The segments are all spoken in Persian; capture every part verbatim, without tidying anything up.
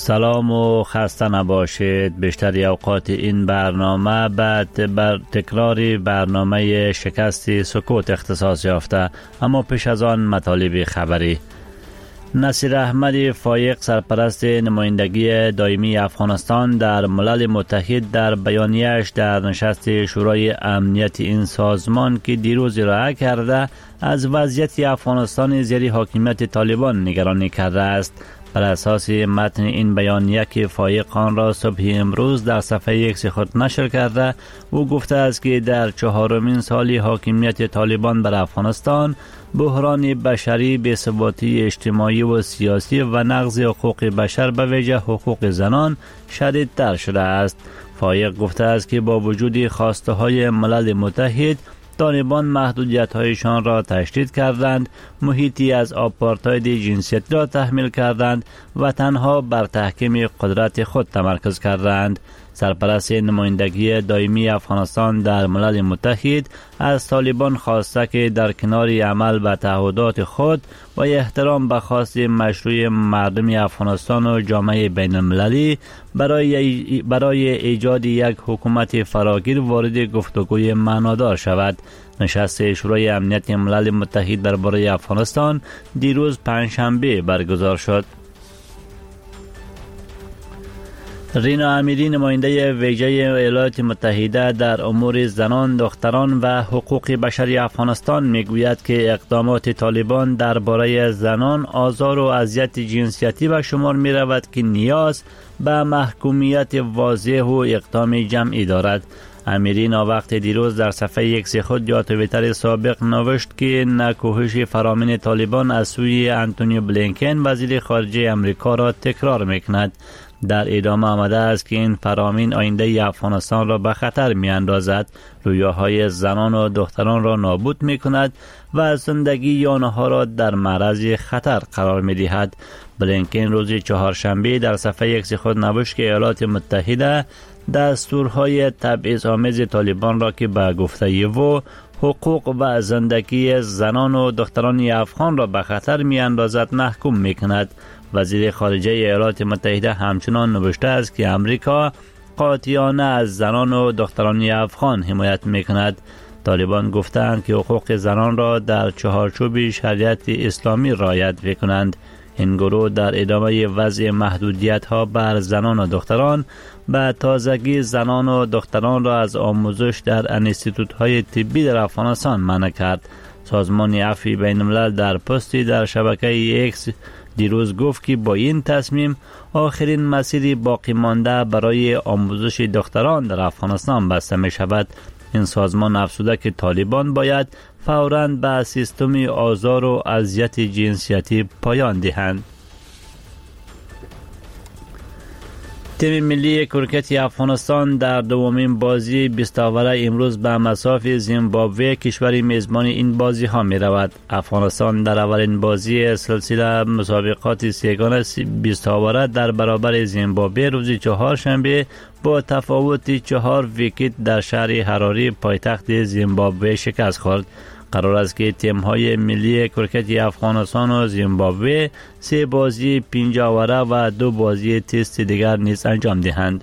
سلام و خسته نباشید. بیشتر اوقات این برنامه بعد بر تکرار برنامه شکست سکوت اختصاص یافته، اما پیش از آن مطالب خبری. نصیر احمد فایق سرپرست نمایندگی دائمی افغانستان در ملل متحد در بیانیه‌اش در نشست شورای امنیت این سازمان که دیروز ارائه کرده از وضعیت افغانستان زیر حاکمیت طالبان نگرانی کرده است. بر اساس متن این بیانیه که فایق آن را صبح امروز در صفحه ایکس خود نشر کرده، او گفته است که در چهارمین سال حاکمیت طالبان بر افغانستان بحران بشری، بی‌ثباتی اجتماعی و سیاسی و نقض حقوق بشر به ویژه حقوق زنان شدیدتر شده است. فایق گفته است که با وجود خواسته های ملل متحد، طالبان محدودیت‌هایشان را تشدید کردند، محیطی از آپارتاید جنسیتی را تحمیل کردند و تنها بر تحکیم قدرت خود تمرکز کردند. سرپرست نمایندگی دائمی افغانستان در ملل متحد از طالبان خواسته که در کنار عمل به تعهدات خود و احترام به خواست مشروع مردم افغانستان و جامعه بین المللی برای برای ایجاد یک حکومت فراگیر وارد گفتگوی معنادار شود. نشست شورای امنیت ملل متحد درباره افغانستان دیروز پنجشنبه برگزار شد. رینا امیری نماینده ویژه ایالات متحده در امور زنان، دختران و حقوق بشری افغانستان میگوید که اقدامات طالبان درباره زنان، آزار و اذیت جنسیتی به شمار می رود که نیاز به محکومیت واضح و اقدام جمعی دارد. امیری وقت دیروز در صفحه ایکس خود یا توییتر سابق نوشت که نکوهش فرامین طالبان از سوی آنتونی بلینکن وزیر خارجه امریکا را تکرار میکند. در ادامه آمده است که این فرامین آینده افغانستان را به خطر می اندازد، رویاهای زنان و دختران را نابود می کند و زندگی آنها را در معرض خطر قرار می دهد. بلینکن روز چهارشنبه در صفحه ایکس خود نوشت که ایالات متحده دستورهای تبعیض‌آمیز طالبان را که به گفته او حقوق و زندگی زنان و دختران افغان را به خطر می اندازد محکوم می کند. وزیر خارجه ایالات متحده همچنان نوشته است که امریکا قاطعانه از زنان و دختران افغان حمایت می کند. طالبان گفتند که حقوق زنان را در چهارچوب شریعت اسلامی رعایت می کنند. این گروه در ادامه وضع محدودیت ها بر زنان و دختران به تازگی زنان و دختران را از آموزش در انستیتوت های طبی در افغانستان منع کرد. سازمان عفو بین الملل در پستی در شبکه ایکس دیروز گفت که با این تصمیم آخرین مسیر باقی مانده برای آموزش دختران در افغانستان بسته می شود. این سازمان افزوده که طالبان باید فوراً به سیستم آزار و اذیت جنسیتی پایان دهند. تیم ملی کرکت افغانستان در دومین بازی بیست اوره امروز به مصاف زیمبابوه، کشور میزبان این بازی ها می رود. افغانستان در اولین بازی سلسله مسابقات سیگانه بیست اوره در برابر زیمبابوه روز چهارشنبه با تفاوت چهار ویکت در شهر حراری پایتخت زیمبابوه شکست خورد. قرار است که تیم‌های ملی کرکت افغانستان و زیمبابوه سه بازی پنج اوره و دو بازی تست دیگر نیز انجام دهند.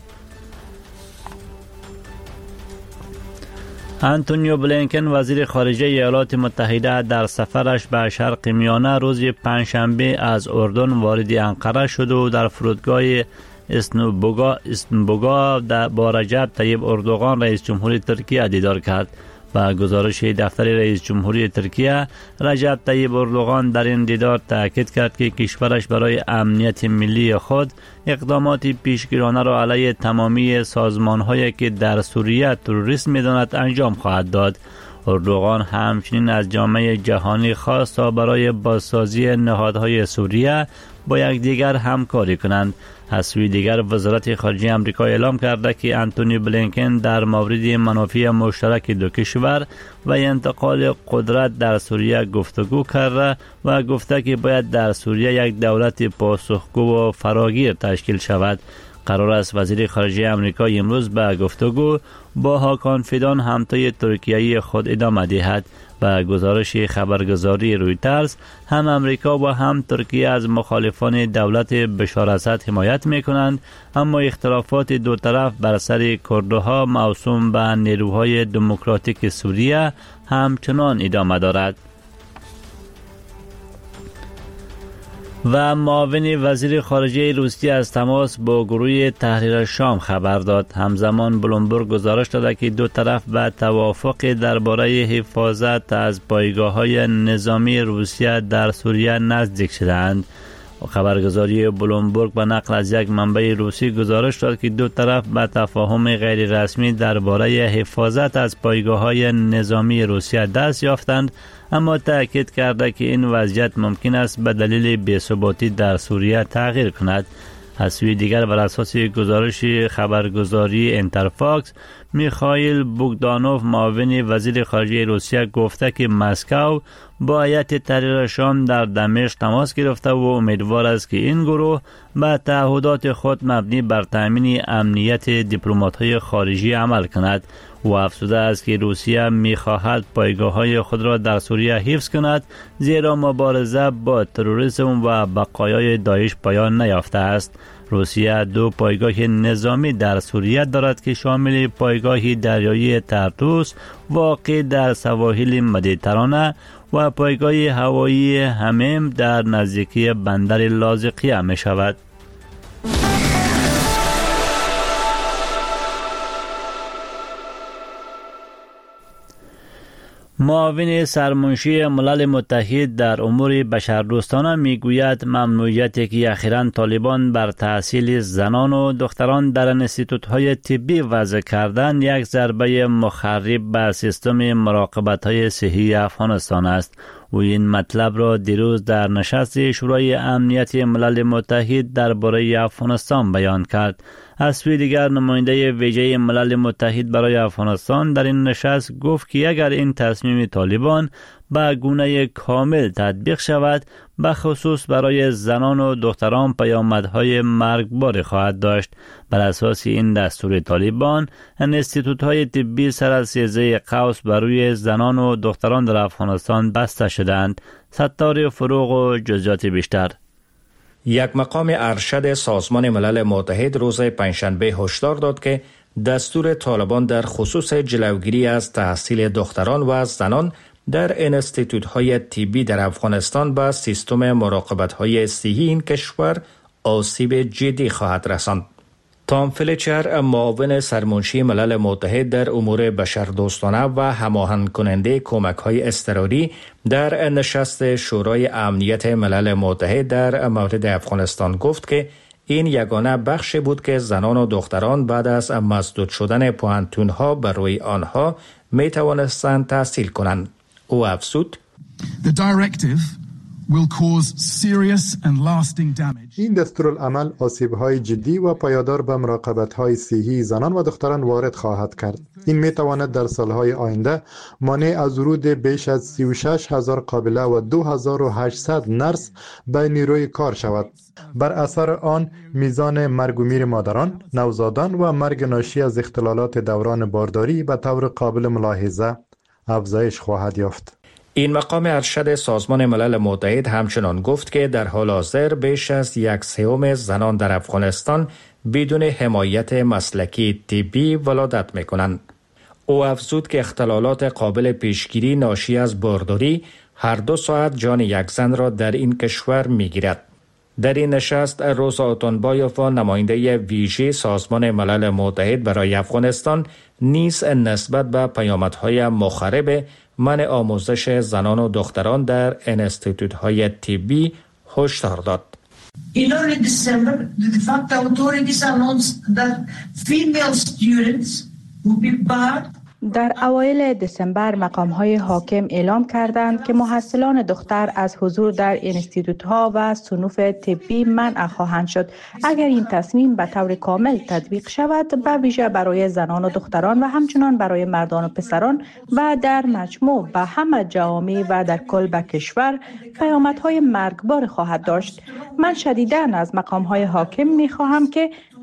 آنتونی بلینکن وزیر خارجه ایالات متحده در سفرش به شرق میانه روز پنجشنبه از اردن وارد انقره شد و در فرودگاه استنبوگا استنبوگا با رجب طیب اردوغان رئیس جمهور ترکیه دیدار کرد. با گزارش دفتر رئیس جمهوری ترکیه، رجب طیب اردوغان در این دیدار تاکید کرد که کشورش برای امنیت ملی خود اقدامات پیشگیرانه را علیه تمامی سازمان‌هایی که در سوریه تروریسم می‌داند انجام خواهد داد. اردوغان همچنین از جامعه جهانی خواست تا برای بازسازی نهادهای سوریه با یکدیگر همکاری کنند. از سوی دیگر وزارت خارجه آمریکا اعلام کرده که آنتونی بلینکن در مورد منافع مشترک دو کشور و انتقال قدرت در سوریه گفتگو کرده و گفته که باید در سوریه یک دولت پاسخگو و فراگیر تشکیل شود. قرار است وزیر خارجه آمریکا امروز به گفتگو با هاکان فیدان همتای ترکیه‌ای خود ادامه دهد. به گزارش خبرگزاری رویترز، هم امریکا و هم ترکیه از مخالفان دولت بشار اسد حمایت می کنند، اما اختلافات دو طرف بر سر کردها موسوم به نیروهای دموکراتیک سوریه همچنان ادامه دارد. و معاون وزیر خارجه روسیه از تماس با گروه تحریر شام خبر داد. همزمان بلومبرگ گزارش داده که دو طرف به توافق درباره حفاظت از پایگاه‌های نظامی روسیه در سوریه نزدیک شدند. خبرگزاری بلومبرگ به نقل از یک منبع روسی گزارش داد که دو طرف به تفاهم غیر رسمی درباره حفاظت از پایگاه‌های نظامی روسیه دست یافتند، اما تأکید کرده که این وضعیت ممکن است به دلیل بی‌ثباتی در سوریه تغییر کند. از سوی دیگر بر اساس گزارش خبرگزاری انترفاکس، میخائیل بوگدانوف معاون وزیر خارجه روسیه گفته که مسکو با هیئت تحریر شام در دمشق تماس گرفته و امیدوار است که این گروه به تعهدات خود مبنی بر تامین امنیت دیپلمات‌های خارجی عمل کند. و افزوده است که روسیه می‌خواهد پایگاه‌های خود را در سوریه حفظ کند، زیرا مبارزه با تروریسم و بقایای داعش پایان نیافته است. روسیه دو پایگاه نظامی در سوریه دارد که شامل پایگاه دریایی طرطوس واقع در سواحل مدیترانه و پایگاه هوایی همیم در نزدیکی بندر لاذقیه می شود. معاون سرمنشی ملل متحد در امور بشردوستانه میگوید ممنوعیتی که اخیراً طالبان بر تحصیل زنان و دختران در انستیتوت‌های طبی وضع کردن یک ضربه مخرب به سیستم مراقبت‌های صحی افغانستان است. و این مطلب را دیروز در نشست شورای امنیت ملل متحد درباره افغانستان بیان کرد. از سوی دیگر نماینده ویژه ملل متحد برای افغانستان در این نشست گفت که اگر این تصمیم طالبان به گونه کامل تطبیق شود، به خصوص برای زنان و دختران پیامدهای مرگبار خواهد داشت. بر اساس این دستور طالبان، انستیتوت‌های طبی سر از سیزده قوس بر روی زنان و دختران در افغانستان بسته شدند. ستار فروغ و جزئیات بیشتر. یک مقام ارشد سازمان ملل متحد روز پنجشنبه هشدار داد که دستور طالبان در خصوص جلوگیری از تحصیل دختران و زنان در انستیتوت‌های طبی در افغانستان به سیستم مراقبت‌های صحی این کشور آسیب جدی خواهد رساند. تام فلیچر، معاون سرمنشی ملل متحد در امور بشردوستانه و هماهنگ کننده کمک‌های اضطراری در نشست شورای امنیت ملل متحد در مورد افغانستان گفت که این یگانه بخشی بود که زنان و دختران بعد از مسدود شدن پوهنتون‌ها بر روی آنها می توانستند تحصیل کنند. او افزود: The directive will cause serious and lasting damage. این دستورالعمل آسیب‌های جدی و پایدار به مراقبت‌های صحی زنان و دختران وارد خواهد کرد. این می‌تواند در سال‌های آینده مانع از ورود بیش از سی و شش هزار قابله و دو هزار و هشتصد نرس به نیروی کار شود. بر اثر آن میزان مرگ و میر مادران، نوزادان و مرگ ناشی از اختلالات دوران بارداری به طور قابل ملاحظه افزایش خواهد یافت. این مقام ارشد سازمان ملل متحد همچنان گفت که در حال حاضر بیش از یک سوم زنان در افغانستان بدون حمایت مسلکی طبی ولادت می‌کنند. او افزود که اختلالات قابل پیشگیری ناشی از بارداری هر دو ساعت جان یک زن را در این کشور می‌گیرد. در این نشست روزا اوتونبایوف، نماینده ویژه سازمان ملل متحد برای افغانستان، نیز نسبت به پیامدهای مخرب منع آموزش زنان و دختران در انستیتوت‌های طبی هشدار داد. In early December, the de facto authorities announced that female students would be barred. در اوایل دسامبر مقام‌های حاکم اعلام کردند که محصلان دختر از حضور در انستیتوت‌ها و صنوف طبی منع خواهند شد اگر این تصمیم به طور کامل تطبیق شود، به ویژه برای زنان و دختران و همچنان برای مردان و پسران و در مجموع به همه جوامع و در کل به کشور پیامدهای مرگبار خواهد داشت. من شدیداً از مقام‌های حاکم می‌خواهم که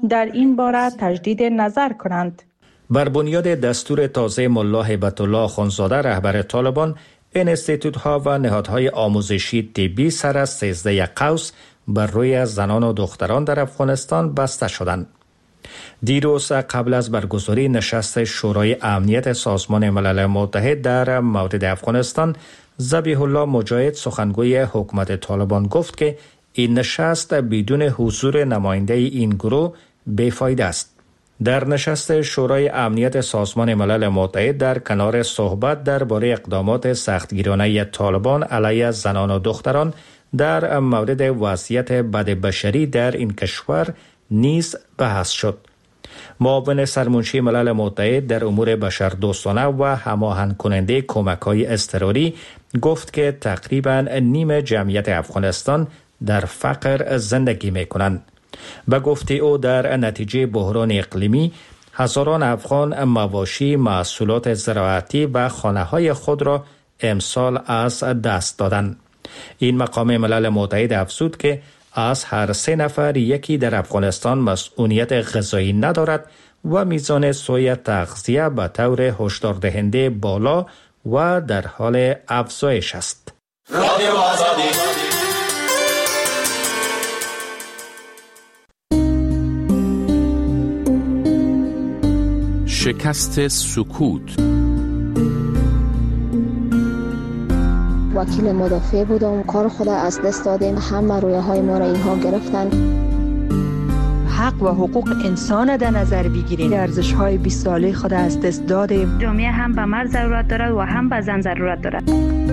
در این باره تجدید نظر کنند. بر بنیاد دستور تازه ملا هیبت الله آخوندزاده رهبر طالبان، انستیتوت ها و نهادهای آموزشی طبی سر از سیزده قوس بر روی زنان و دختران در افغانستان بسته شدند. دیروز قبل از برگزاری نشست شورای امنیت سازمان ملل متحد در مورد افغانستان، ذبیح الله مجاهد سخنگوی حکومت طالبان گفت که این نشست بدون حضور نماینده این گروه بیفایده است. در نشست شورای امنیت سازمان ملل متحد در کنار صحبت درباره اقدامات سختگیرانه طالبان علیه زنان و دختران در مورد وضعیت بد بشری در این کشور نیز بحث شد. معاون سرمنشی ملل متحد در امور بشردوستانه و هماهنگ کننده کمک‌های اضطراری گفت که تقریباً نیم جمعیت افغانستان در فقر زندگی می‌کنند. به گفته او در نتیجه بحران اقلیمی هزاران افغان مواشی، محصولات زراعتی و خانه‌های خود را امسال از دست دادند. این مقام ملل متحد افزود که از هر سه نفر یکی در افغانستان مسئولیت غذایی ندارد و میزان سوی تغذیه به طور هشدار دهنده بالا و در حال افزایش است. رادیو آزادی. شکست سکوت. وکیل مدافع بودم، کار خود از دست دادیم، همه رویه های ما را اینها گرفتن. حق و حقوق انسان در نظر بگیریم. ارزش های بیست ساله خود از دست دادیم. جامعه هم به مرد ضرورت دارد و هم به زن ضرورت دارد.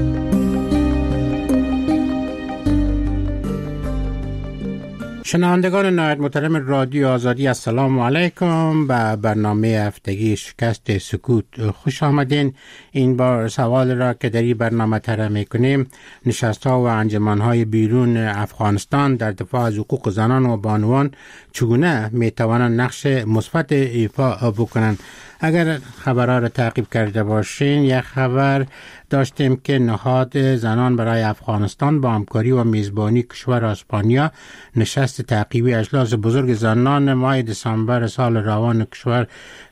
شنوندگان نهایت محترم رادیو آزادی، السلام علیکم. به برنامه هفتگی شکست سکوت خوش آمدین. این بار سوال را که در این برنامه طرح میکنیم، نشست ها و انجمن های بیرون افغانستان در دفاع از حقوق زنان و بانوان چگونه میتوانند نقش مثبت ایفا بکنند. اگر خبرها را تعقیب کرده باشین، یک خبر داشتیم که نهاد زنان برای افغانستان با همکاری و میزبانی کشور اسپانیا نشست تعقیبی اجلاس بزرگ زنان ماه دسامبر سال روان کشور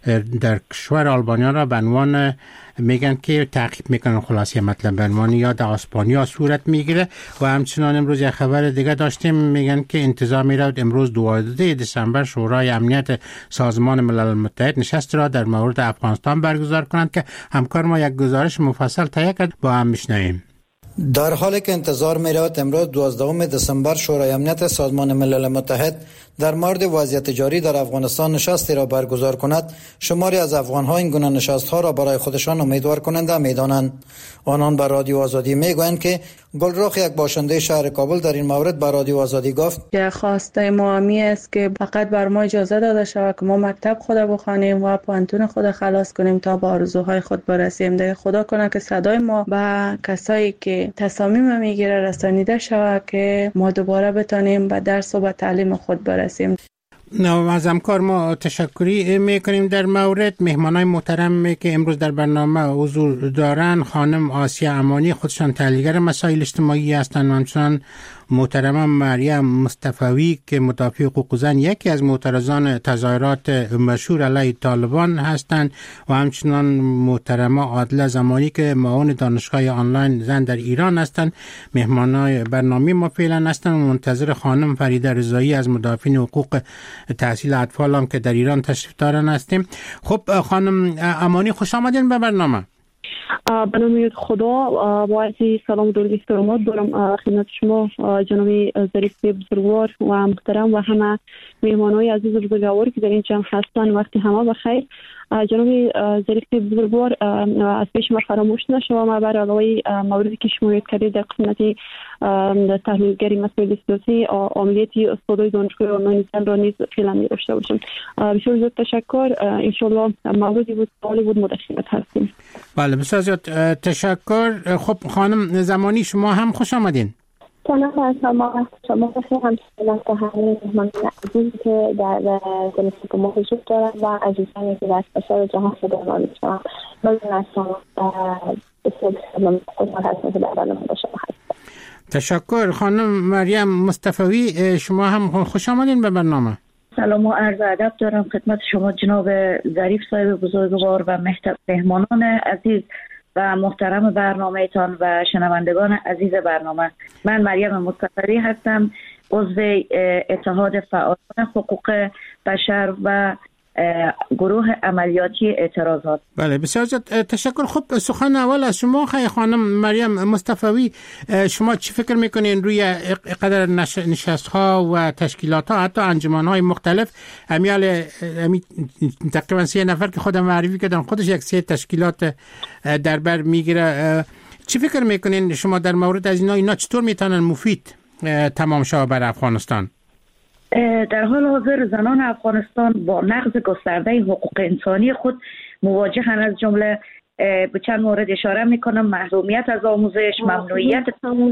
در کشور آلبانیا را به عنوان میگن که تعقیب میکنن، خلاصه مطلب به عنوان یاد اسپانیا صورت میگیره. و همچنان امروز یک خبر دیگه داشتیم، میگن که انتظار میرود امروز دوازده دسامبر شورای امنیت سازمان ملل متحد نشست را در مورد افغانستان برگزار کنند که همکار ما یک گزارش مفصل تهیه کرد، با هم میشنویم. در حالی که انتظار می‌رود امروز دوازدهم دسامبر شورای امنیت سازمان ملل متحد در مورد وضعیت جاری در افغانستان نشستی را برگزار کند، شماری از افغان‌ها این گونه نشست‌ها را برای خودشان امیدوار کننده می‌دانند. آنان بر رادیو آزادی می‌گویند که گلرخ، یک باشنده شهر کابل، در این مورد بر رادیو آزادی گفت که خواسته ما همی است که فقط بر ما اجازه داده شود که ما مکتب خود بخوانیم و پانتون خود خلاص کنیم تا به آرزوهای خود برسیم. ده خدا کنه که صدای ما به کسایی که تصامیم میگیره رسانیده شود که ما دوباره بتونیم به درس و به تعلیم خود برسیم. از همکار ما تشکری میکنیم. در مورد مهمانای محترم که امروز در برنامه حضور دارن، خانم آسیا امانی خودشان تحلیلگر مسائل اجتماعی هستند و همچنان محترمه مریم مصطفوی که مدافع حقوق زن، یکی از معترضان تظاهرات مشهور علیه طالبان هستند، و همچنان محترمه عادله زمانی که معاون دانشگاه آنلاین زن در ایران هستند. مهمانای برنامه ما فعلا هستند و منتظر خانم فریده رضایی از مدافعین حقوق تحصیل اطفال هم که در ایران تشریف دارن هستیم. خب خانم امانی، خوش آمدین به برنامه. به نام خدا با عرض سلام و درود احترامات دارم خدمت شما جناب ظریف بزرگوار و محترم و همه مهمانای عزیز و بزرگوار که در این جمع هستند. وقتی همه بخیر. جناب ظریف بزرگوار، از پیش ما فراموش نشود ما بر علاوه موردی که شما یاد کردید در قسمت تحلیلگری مسائل سیاسی عملیات استادای دانشگاه آنلاین زن را نیز فعلا داشته باشیم. بسیار زیاد تشکر. ان شاء الله موردی بود سوالی بود ما در خدمت هستیم. بله بسیار زیاد تشکر. خب خانم زمانی، شما هم خوش آمدین. سلام شما شما بخیر. هم سلام به همه مهمانان عزیزی که در جلسه ما حضور دارند و عزیزانی که در سراسر جهان صدای ما میشنوند. ممنون از شما. بسیار بسیار خوشحال هستم که در برنامه با شما هستم. تشکر. خانم مریم مصطفوی، شما هم خوش آمدین به برنامه. سلام و عرض ادب دارم خدمت شما جناب ظریف صاحب بزرگوار و مهمانان عزیز و محترم برنامه تان و شنوندگان عزیز برنامه. من مریم مصطفی هستم، عضو اتحاد فعالان حقوق بشر و گروه عملیاتی اعتراضات. بله بسیار زیاد تشکر. خب سخن اول از شما خواهی خانم مریم مصطفی، شما چی فکر میکنین روی قدر نشست ها و تشکیلات ها حتی انجمن های مختلف؟ امیال امی تقریبا سه نفر که خودم معرفی کردن خودش یک سه تشکیلات در بر میگیره. چی فکر میکنین شما در مورد از اینا اینا چطور میتونن مفید تمام شود بر افغانستان؟ در حال حاضر زنان افغانستان با نقض گسترده حقوق انسانی خود مواجهند. از جمله به چند مورد اشاره میکنم: محرومیت از آموزش، ممنوعیت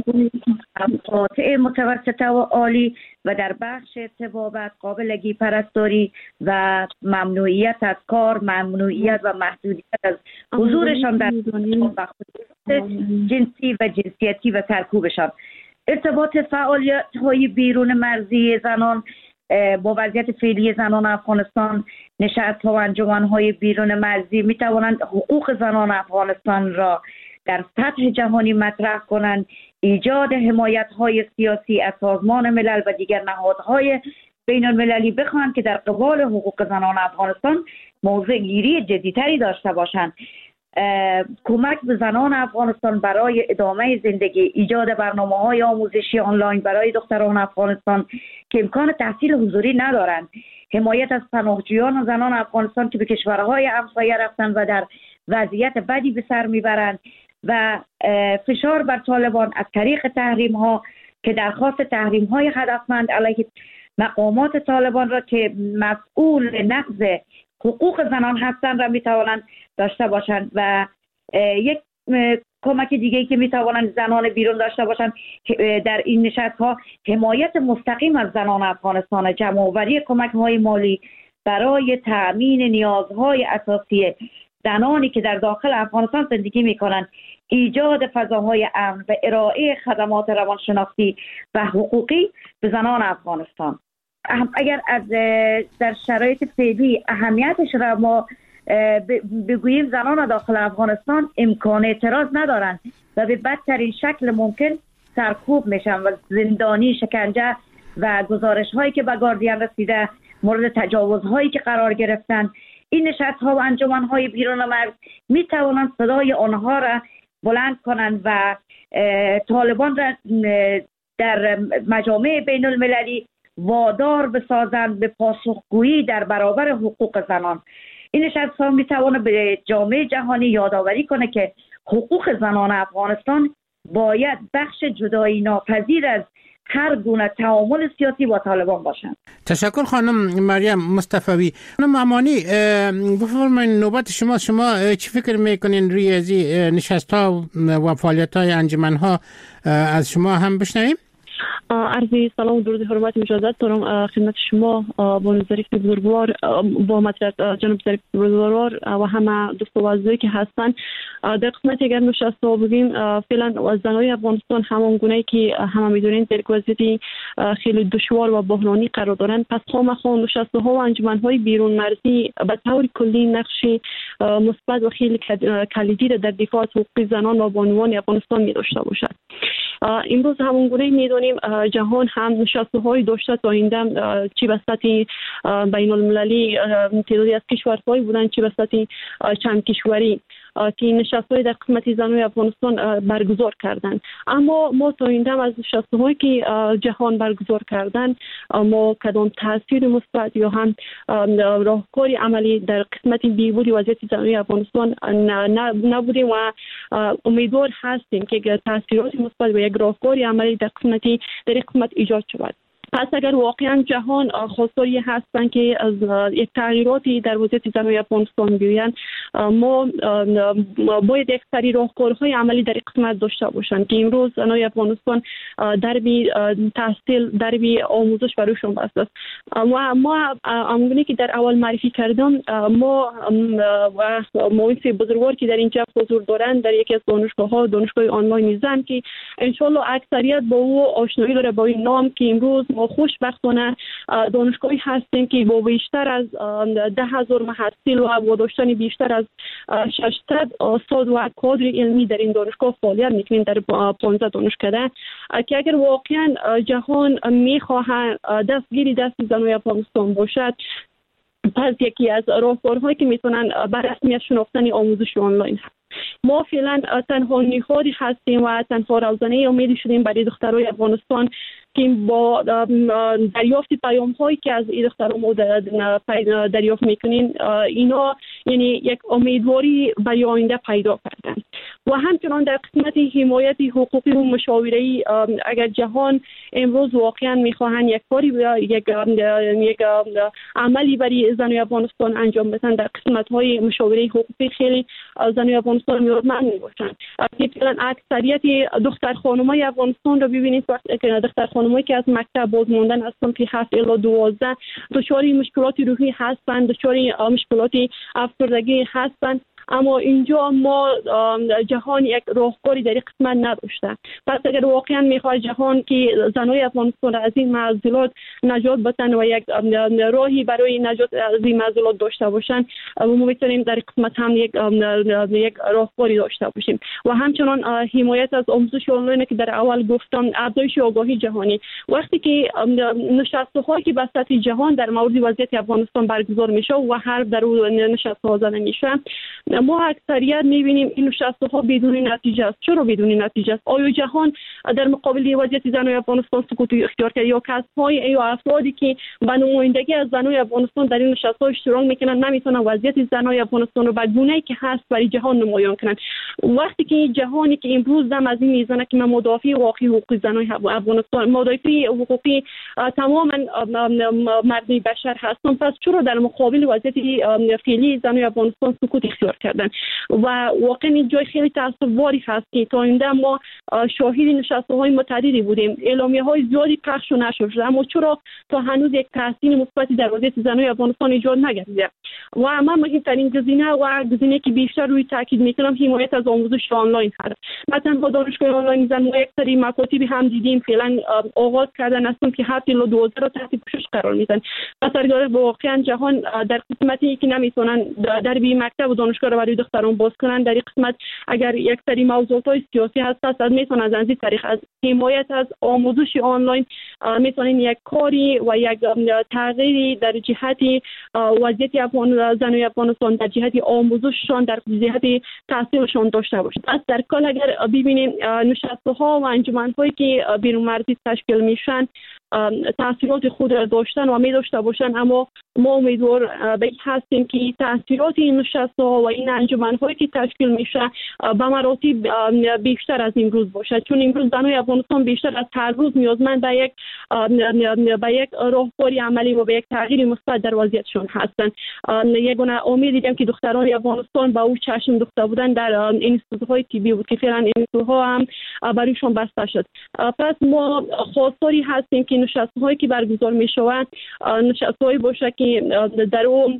قاطع متوسطه و عالی و در بخش طبابت قابلگی پرستاری و ممنوعیت از کار، ممنوعیت و محدودیت از حضورشان در جنسی و جنسیتی و سرکوبشان. ارتباط فعالیت های بیرون مرزی زنان با وضعیت فعلی زنان افغانستان، نشست ها و انجمن های بیرون مرزی می توانند حقوق زنان افغانستان را در سطح جهانی مطرح کنند، ایجاد حمایت های سیاسی از سازمان ملل و دیگر نهادهای بین المللی بخواهند که در قبال حقوق زنان افغانستان موضع گیری جدیتری داشته باشند. کمک به زنان افغانستان برای ادامه زندگی، ایجاد برنامه‌های آموزشی آنلاین برای دختران افغانستان که امکان تحصیل حضوری ندارند، حمایت از پناهجویان و زنان افغانستان که به کشورهای همسایه رفتند و در وضعیت بدی به سر میبرند و فشار بر طالبان از طریق تحریم ها که درخواست تحریم های هدفمند علیه مقامات طالبان را که مسئول نقض حقوق زنان هستند را میتوانند داشته باشند. و یک کمک دیگه‌ای که میتوانند زنان بیرون داشته باشند در این نشست ها حمایت مستقیم از زنان افغانستان، جمع‌آوری کمک‌های مالی برای تأمین نیازهای اساسی زنانی که در داخل افغانستان زندگی میکنند، ایجاد فضاهای امن و ارائه خدمات روانشناختی و حقوقی به زنان افغانستان. اگر از در شرایط فعلی اهمیتش را ما بگوییم، زنان داخل افغانستان امکان اعتراض ندارند و به بدترین شکل ممکن سرکوب میشن و زندانی، شکنجه و گزارش هایی که به گاردین رسیده مورد تجاوز هایی که قرار گرفتن. این نشست ها و انجمن های بیرون مرز می توانند صدای آنها را بلند کنند و طالبان را در مجامع بین المللی وادار بسازند به پاسخگویی در برابر حقوق زنان. این نشست ها می تواند به جامعه جهانی یادآوری کنه که حقوق زنان افغانستان باید بخش جدایی ناپذیر از هر گونه تعامل سیاسی با طالبان باشند. تشکر خانم مریم مصطفی. خانم امانی، بفرمایید نوبت شما. شما چی فکر میکنین روی از نشست ها و فعالیت های انجمن ها؟ از شما هم بشنویم. عرض سلام و درود حرمت مجدد دارم خدمت شما با ظریف بزرگوار، با مطلب جناب ظریف بزرگوار و همه دوست و عزیزایی که هستن. در قسمت اگر نشست ها بگیم، فعلا زنای افغانستان همان گونه‌ای که همه میدونین در وضعیت خیلی دشوار و بحرانی قرار دارند. پس خامخا نشست ها و انجمن های بیرون مرزی به طور کلی نقش مثبت و خیلی کلیدی در دفاع از حقوق زنان و بانوان افغانستان می داشته باشد. امروز همون گونه میدونیم جهان هم نشسته های داشته تا آینده، چی به سطح بین المللی تعدادی از کشورهای بودن، چی به سطح چند کشوری که نشست‌های در قسمت زنان افغانستان برگزار کردن. اما ما تا آینده از نشست‌هایی که جهان برگزار کردن ما کدام تاثیر مثبت یا هم راهکاری عملی در قسمت بهبود وضعیت زنان افغانستان نبودیم و امیدوار هستیم که تاثیرات مثبت و یک راهکاری عملی در قسمت در قسمت ایجاد شود. پس اگر واقعا جهان خواستاری هستن که از یک تغییراتی در وضعیت زنان افغانستان بیاین، ما باید یک سری راهکارهای عملی در قسمت داشته باشن که امروز زنان افغانستان دربی تحصیل، دربی آموزش برایشون بسته است. و ما همونی که در اول معرفی کردم، ما و مؤسسه بزرگوار که در اینجا حضور دارند در یکی از دانشگاه‌ها، دانشگاه آنلاین نظام که ان شاء الله اکثریت با او آشنایی داره، با این نام که امروز ما خوشبختانه دانشگاهی هستیم که با بیشتر از ده هزار محصل و با داشتن بیشتر از ششصد استاد و کادر علمی در این دانشگاه فعالیت میکنیم در پانزده دانشکده که اگر واقعا جهان میخواهد دستگیری دست زنان افغانستان باشد، پس یکی از راهکارهایی که میتونن بر رسمیت شناختن آموزش آنلاین هست. ما فعلا تنها نهادی هستیم و تنها روزانه امیدی شدیم برای دخترای افغانستان که با دریافت پیام هایی که از این دختران ما دریافت میکنین اینا یعنی یک امیدواری برای آینده پیدا کردن و همچنان در قسمت حمایت حقوقی و مشاوره اگر جهان امروز واقعا میخواهند یک کاری یک یک عملی برای زنان افغانستان انجام بدن در قسمت های مشاوره حقوقی خیلی زنان افغانستان نیازمند میباشند. مثلا اکثریت دختر خانمای افغانستان رو ببینید وقتی که دختر خانمایی که از مکتب باز ماندن از صنف هفت الی دوازده دچار مشکلات روحی هستند، دچار مشکلات افسردگی هستند، اما اینجا ما جهان یک راهکاری در این قسمت نداشته. پس اگر واقعا میخواد جهان که زنای افغانستان از این معضلات نجات بدن و یک راهی برای نجات از این معضلات داشته باشن، ما میتونیم در قسمت هم یک یک راهکاری داشته باشیم و همچنان حمایت از آموزش آنلاین که در اول گفتم، افزایش آگاهی جهانی. وقتی که نشست‌هایی که به سطح جهان در مورد وضعیت افغانستان برگزار میشه و هر در نشست‌ها زده میشه، ما اکثریت میبینیم این نشست‌ها بدون نتیجه است. چرا بدون نتیجه است؟ آیا جهان در مقابل وضعیت زنان افغانستان سکوت اختیار کرد یا کسایی یا افرادی که به نمایندگی از زنان افغانستان در این نشست‌ها اشتراک میکنن نمیتونن وضعیت زنان افغانستان رو به گونه‌ای که هست برای جهان نمایان کنن؟ وقتی که جهانی که امروز دم از این میزنه که ما مدافع واقعی حقوق زنان افغانستان، مدافع حقوقی تمام مردم بشر هستن، پس چرا در مقابل وضعیت فعلی زنان افغانستان سکوت اختیار کردن؟ و واقعا این جای خیلی تأسف‌باری هست که تا اینجا ما شاهد نشست‌های متعددی بودیم، اعلامیه‌های زیادی پخش نشد، اما چرا تا هنوز یک تحسین مثبتی در وضعیت زنان افغانستان ایجاد نگردیده؟ و اما مهمترین گزینه و گزینه که بیشتر روی تاکید میکنم حمایت از آموزش آنلاین هست. مثلا با دانشگاه آنلاین زن ما یک سری مکاتبی هم دیدیم فعلا آغاز کردن هستن که هفت الی دوازده رو تحت پوشش قرار میدن. مثلا واقعا جهان در قسمتی که نمیتونن در بی مکتب و دانشگاه رو برای دختران باز کنن، در این قسمت اگر یک سری موضوعات سیاسی هست هست میتونن از این طریق از حمایت از آموزش آنلاین میتونن یک کاری و یک تغییری در جهت وضعیت افغان زنان افغانستان در جهت آموزششان در جهت تحصیلشان داشته باشند. از در کل اگر ببینیم نشست‌ها و انجمن‌هایی که بیرون مرزی تشکیل میشن تاثیرات خود را داشتن و می داشته باشن، اما ما امیدوار به هستیم که تاثیرات این نشست‌ها و این انجمن‌هایی که تشکیل میشه به مراتب بیشتر از امروز باشه، چون امروز زنان افغانستان بیشتر از هر روز نیازمند به یک به یک راهکاری عملی و به یک تغییر مثبت در وضعیتشون هستند. یگانه امید دیدم که دختران افغانستان با او چشم دوخته بودن در انستیتوت‌های طبی بود که فعلا انستیتوت‌ها هم برایشون بسته شد. پس ما خواستاری هستیم که نشست‌هایی که برگزار می‌شوند نشست‌هایی باشه که در اون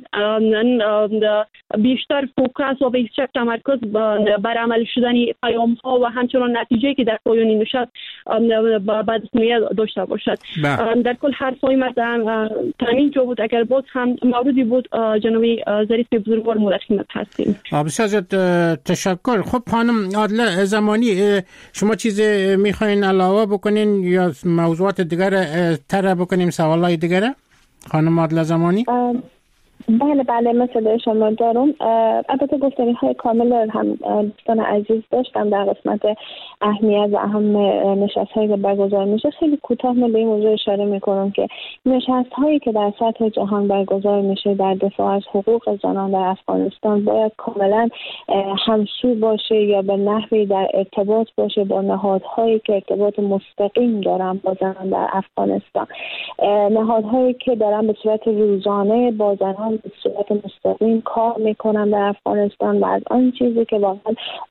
بیشتر فوکس و بیشتر تمرکز بر عمل شدن پیام‌ها و همچنان نتیجه‌ای که در پایان نشست بعد از داشته باشد. در کل حرفای من تامین جو بود. اگر باز هم موردی بود جنابی ظریف بزرگوار ما در خدمت هستیم. بسیار تشکر. خب خانم عادله زمانی، شما چیز میخواین علاوه بکنین یا موضوعات دیگر طرح بکنیم؟ سوالای دیگر خانم عادله زمانی؟ بله بله مثل شما دارم. البته گفتنی های کامل هم دوستان عزیز داشتم در قسمت اهمیت و اهم نشست هایی که برگزار میشه. خیلی کوتاه من به این موضوع اشاره میکنم که نشست هایی که در سطح جهان برگزار میشه در دفاع از حقوق زنان در افغانستان باید کاملا همسو باشه یا به نحوی در ارتباط باشه با نهادهایی که ارتباط مستقیم دارن با زنان در افغانستان، نهادهایی که دارن به صورت روزانه با زنان به صورت مستقیم کار میکنن در افغانستان و از آن چیزی که واقعا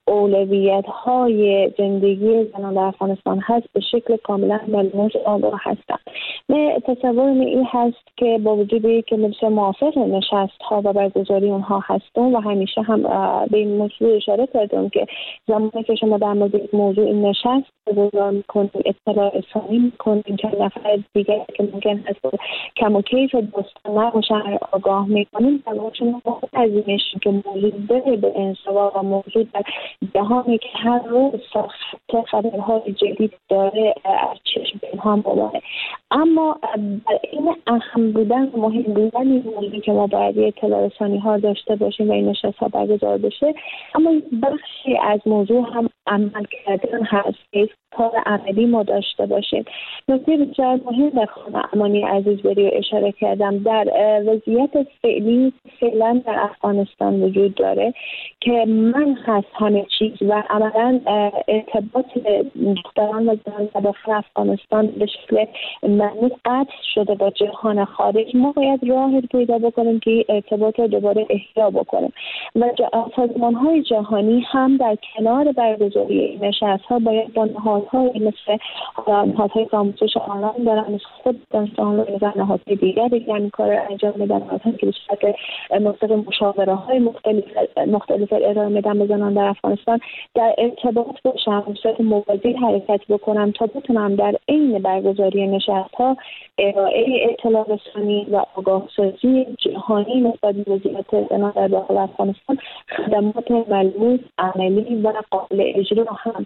اولویت های زندگی زنان در افغانستان هست به شکل کاملا ملموس آگاه هستم. من تصورم این هست که با وجودی که مثل موافق نشست ها و برگزاری اونها هستم و همیشه هم به این موضوع اشاره کردم که زمانی که شما در مورد موضوع این نشست برگزار میکنیم، اطلاع رسانی میکنیم، چند نفر دیگر که ممکن هست کم و کیف دوستان نباشن آگاه میکنیم، در واقع شما عظیمش که موضوع داره به انزوا و موضوع در جهانی که هر روز ساخت خبرهای جدید داره از چشم پنهان بمانه. اما در این اهم بودن و مهم بودن این موضوع که ما باید اطلاع رسانی ها داشته باشیم و این نشست ها برگزار بشه، اما بخشی از موضوع هم عمل کردن هست که کار عملی ما داشته باشیم. نکته بسیار مهم در خانم امانی عزیز بری اشاره کردم، در وضعیت فعلی فعلا در افغانستان وجود داره که من هست همه چیز و عملا ارتباط دختران و زنان در داخل افغانستان به شکل ملموس قطع شده با جهان خارج. ما باید راه پیدا بکنیم که ارتباط رو دوباره احیا بکنیم و سازمان های جهانی هم در کنار برگزاری این نشست ها باید با نهادهای مثل نهادهای آموزش آنلاین دارن، مثل خود دانش آنلاین و نهادهای دیگر دیگر این کار انجام میدن، نهادهایی که به صورت مختلف مشاوره های مختلف مختلف ارائه میدن به زنان در افغانستان در ارتباط باشم، به صورت موازی حرکت بکنم تا بتونم در عین برگزاری نشست ها ارائه اطلاع رسانی و آگاه سازی جهانی نسبت به وضعیت زنان در داخل افغانستان خدمات ملموس، عملی و قابل اجرا هم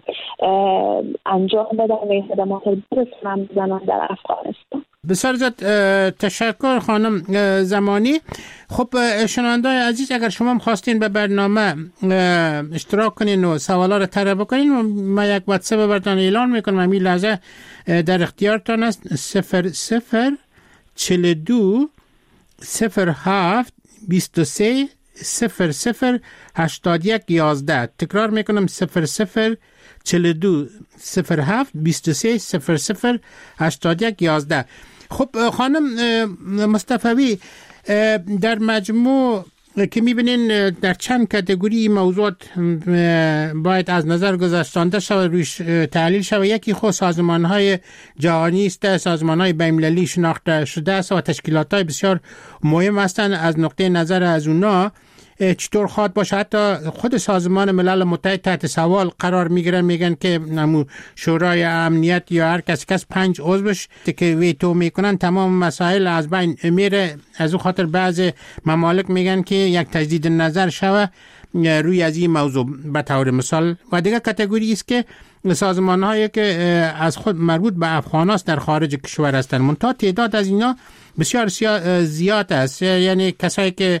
انجام بدم و این خدمات رو برسونم به زنان در افغانستان. بسیار زیاد تشکر خانم زمانی. خب شنونده‌های عزیز، اگر شما خواستین به برنامه اشتراک کنین و سوالا رو طرح بکنین، ما یک واتساپ براتون اعلان میکنم، همین لحظه در اختیارتان است: صفر صفر چهل و دو صفر هفت بیست و سه صفر صفر هشتاد و یک یازده. تکرار میکنم: صفر صفر چهل و دو صفر هفت بیست و سه صفر صفر هشتاد و یک یازده. خب خانم مصطفوی، در مجموع که میبینین در چند کاتگوری موضوعات باید از نظر گذاشته شود، رویش تحلیل شود. یکی خود سازمان‌های جهانی است، سازمان‌های بین‌المللی شناخته شده است و تشکیلات‌های بسیار مهم هستند. از نقطه نظر از اونا چطور خواد باشه، حتی خود سازمان ملل متحد تحت سوال قرار میگیرن، میگن که نمو شورای امنیت یا هر کس کس پنج عضوش که ویتو میکنن تمام مسائل از بین میره. از اون خاطر بعض ممالک میگن که یک تجدید نظر شوه روی از این موضوع به طور مثال. و دیگه کاتگوری است که سازمان هایی که از خود مربوط به افغان هاست در خارج کشور هستند، منتها تعداد از اینا بسیار زیاد است. یعنی کسایی که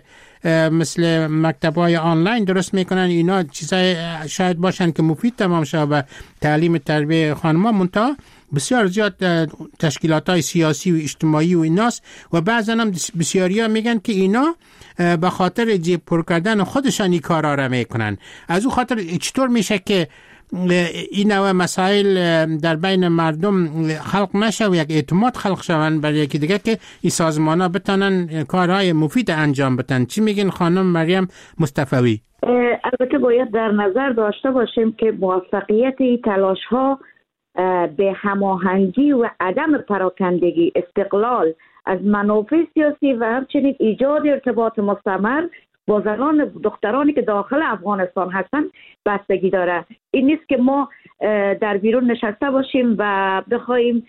مثل مکتب‌های آنلاین درست میکنن، اینا چیزای شاید باشن که مفید تمام شود به تعلیم تربیت خانم‌ها، منتها بسیار زیاد تشکیلات‌های سیاسی و اجتماعی و ایناست و بعضا هم بسیاریا میگن که اینا به خاطر جیب پر کردن خودشان این کارا را میکنن. از اون خاطر چطور میشه که این نوع مسائل در بین مردم خلق نشه و یک اعتماد خلق شوند برای یکی دیگه که این سازمان‌ها بتونن کارهای مفید انجام بدن؟ چی میگین خانم مریم مصطفوی؟ البته باید در نظر داشته باشیم که موفقیت این تلاش‌ها به هماهنگی و عدم پراکندگی، استقلال از منافع سیاسی و همچنین ایجاد ارتباط مستمر با زنان دخترانی که داخل افغانستان هستند بستگی داره. این نیست که ما در بیرون نشسته باشیم و بخوایم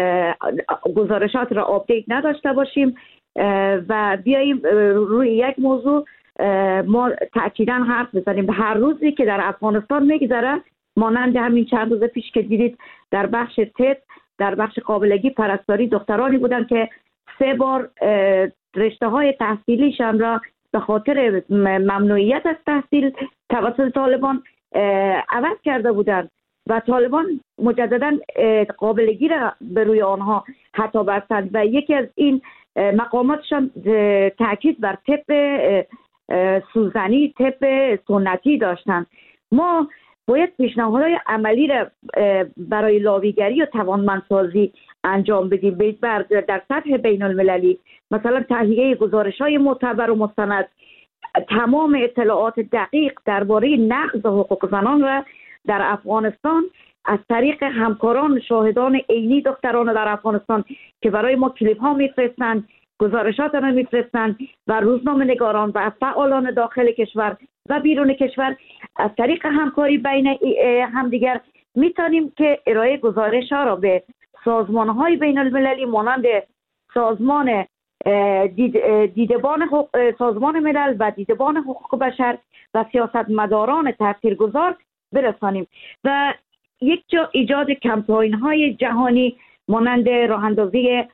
گزارشات را آپدیت نداشته باشیم و بیاییم روی یک موضوع ما تأکیداً حرف بزنیم. به هر روزی که در افغانستان میگذره، مانند همین چند روز پیش که دیدید در بخش تت، در بخش قابلگی پرستاری دخترانی بودن که سه بار رشته های تحصیلیشان را به خاطر ممنوعیت از تحصیل توسط طالبان عوض کرده بودند و طالبان مجددا قابلگی را به روی آنها حتی بستند و یکی از این مقاماتشان تاکید بر طب سوزنی، طب سنتی داشتند. ما باید پیشنهادهای عملی را برای لاویگری و توانمندسازی انجام بدیم در سطح بین المللی، مثلا تهیه گزارش‌های معتبر و مستند، تمام اطلاعات دقیق درباره نقض حقوق زنان را در افغانستان از طریق همکاران شاهدان عینی دختران در افغانستان که برای ما کلیپ ها میفرستند، گزارشات را میفرستند و روزنامه نگاران و فعالان داخل کشور و بیرون کشور از طریق همکاری بین همدیگر میتونیم که ارائه گزارش ها را به سازمان های بین المللی مانند سازمان دید دیدبان سازمان ملل و دیدبان حقوق بشر و سیاستمداران تاثیرگذار برسانیم و یک جا ایجاد کمپاین های جهانی مانند راه اندازی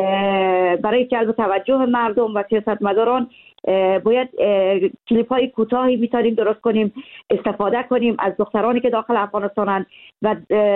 برای جلب توجه مردم و سیاستمداران باید کلیپ های کوتاهی میتونیم درست کنیم، استفاده کنیم از دخترانی که داخل افغانستانند و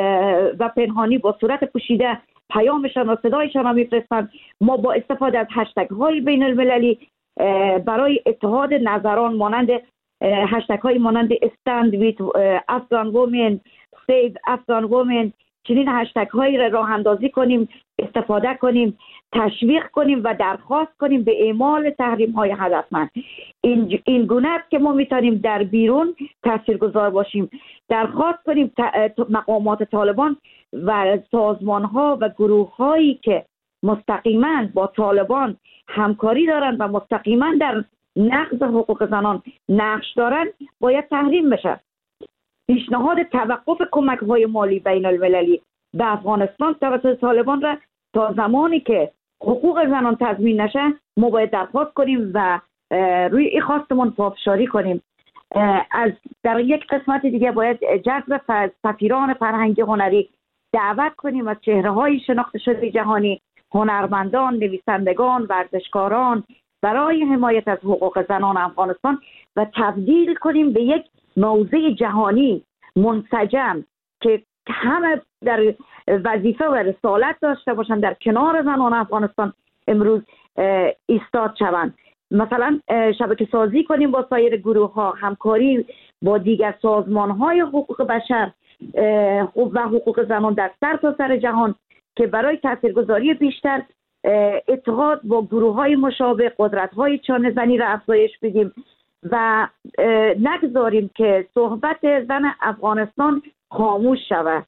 و پنهانی با صورت پوشیده پیامشان و صدایشان را میفرستند. ما با استفاده از هشتگ های بین المللی برای اتحاد نظران مانند هشتگ های مانند Stand with Afghan Women، Save Afghan Women، چنین هشتگ هایی را راه اندازی کنیم، استفاده کنیم، تشویق کنیم و درخواست کنیم به اعمال تحریم های هدفمند. این این گونه است که ما میتونیم در بیرون تاثیرگذار باشیم. درخواست کنیم مقامات طالبان و سازمان ها و گروه هایی که مستقیما با طالبان همکاری دارند و مستقیما در نقض حقوق زنان نقش دارند باید تحریم بشه. پیشنهاد توقف کمک های مالی بین المللی به افغانستان توسط طالبان را تا زمانی که حقوق زنان تضمین نشه ما باید درخواست کنیم و روی این خواستمون پافشاری کنیم. از در یک قسمت دیگه باید جذب سفیران فرهنگی هنری دعوت کنیم از چهره های شناخته شده جهانی، هنرمندان، نویسندگان، ورزشکاران برای حمایت از حقوق زنان افغانستان و تبدیل کنیم به یک موضوع جهانی منسجم که همه در وظیفه و رسالت داشته باشند در کنار زنان افغانستان امروز ایستاد شوند. مثلا شبکه سازی کنیم با سایر گروه ها، همکاری با دیگر سازمان های حقوق بشر و حقوق زنان در سرتاسر سر جهان که برای تاثیرگذاری بیشتر اتحاد با گروه های مشابه قدرت های چانه زنی را افزایش بدیم و نگذاریم که صحبت زن افغانستان خاموش شود.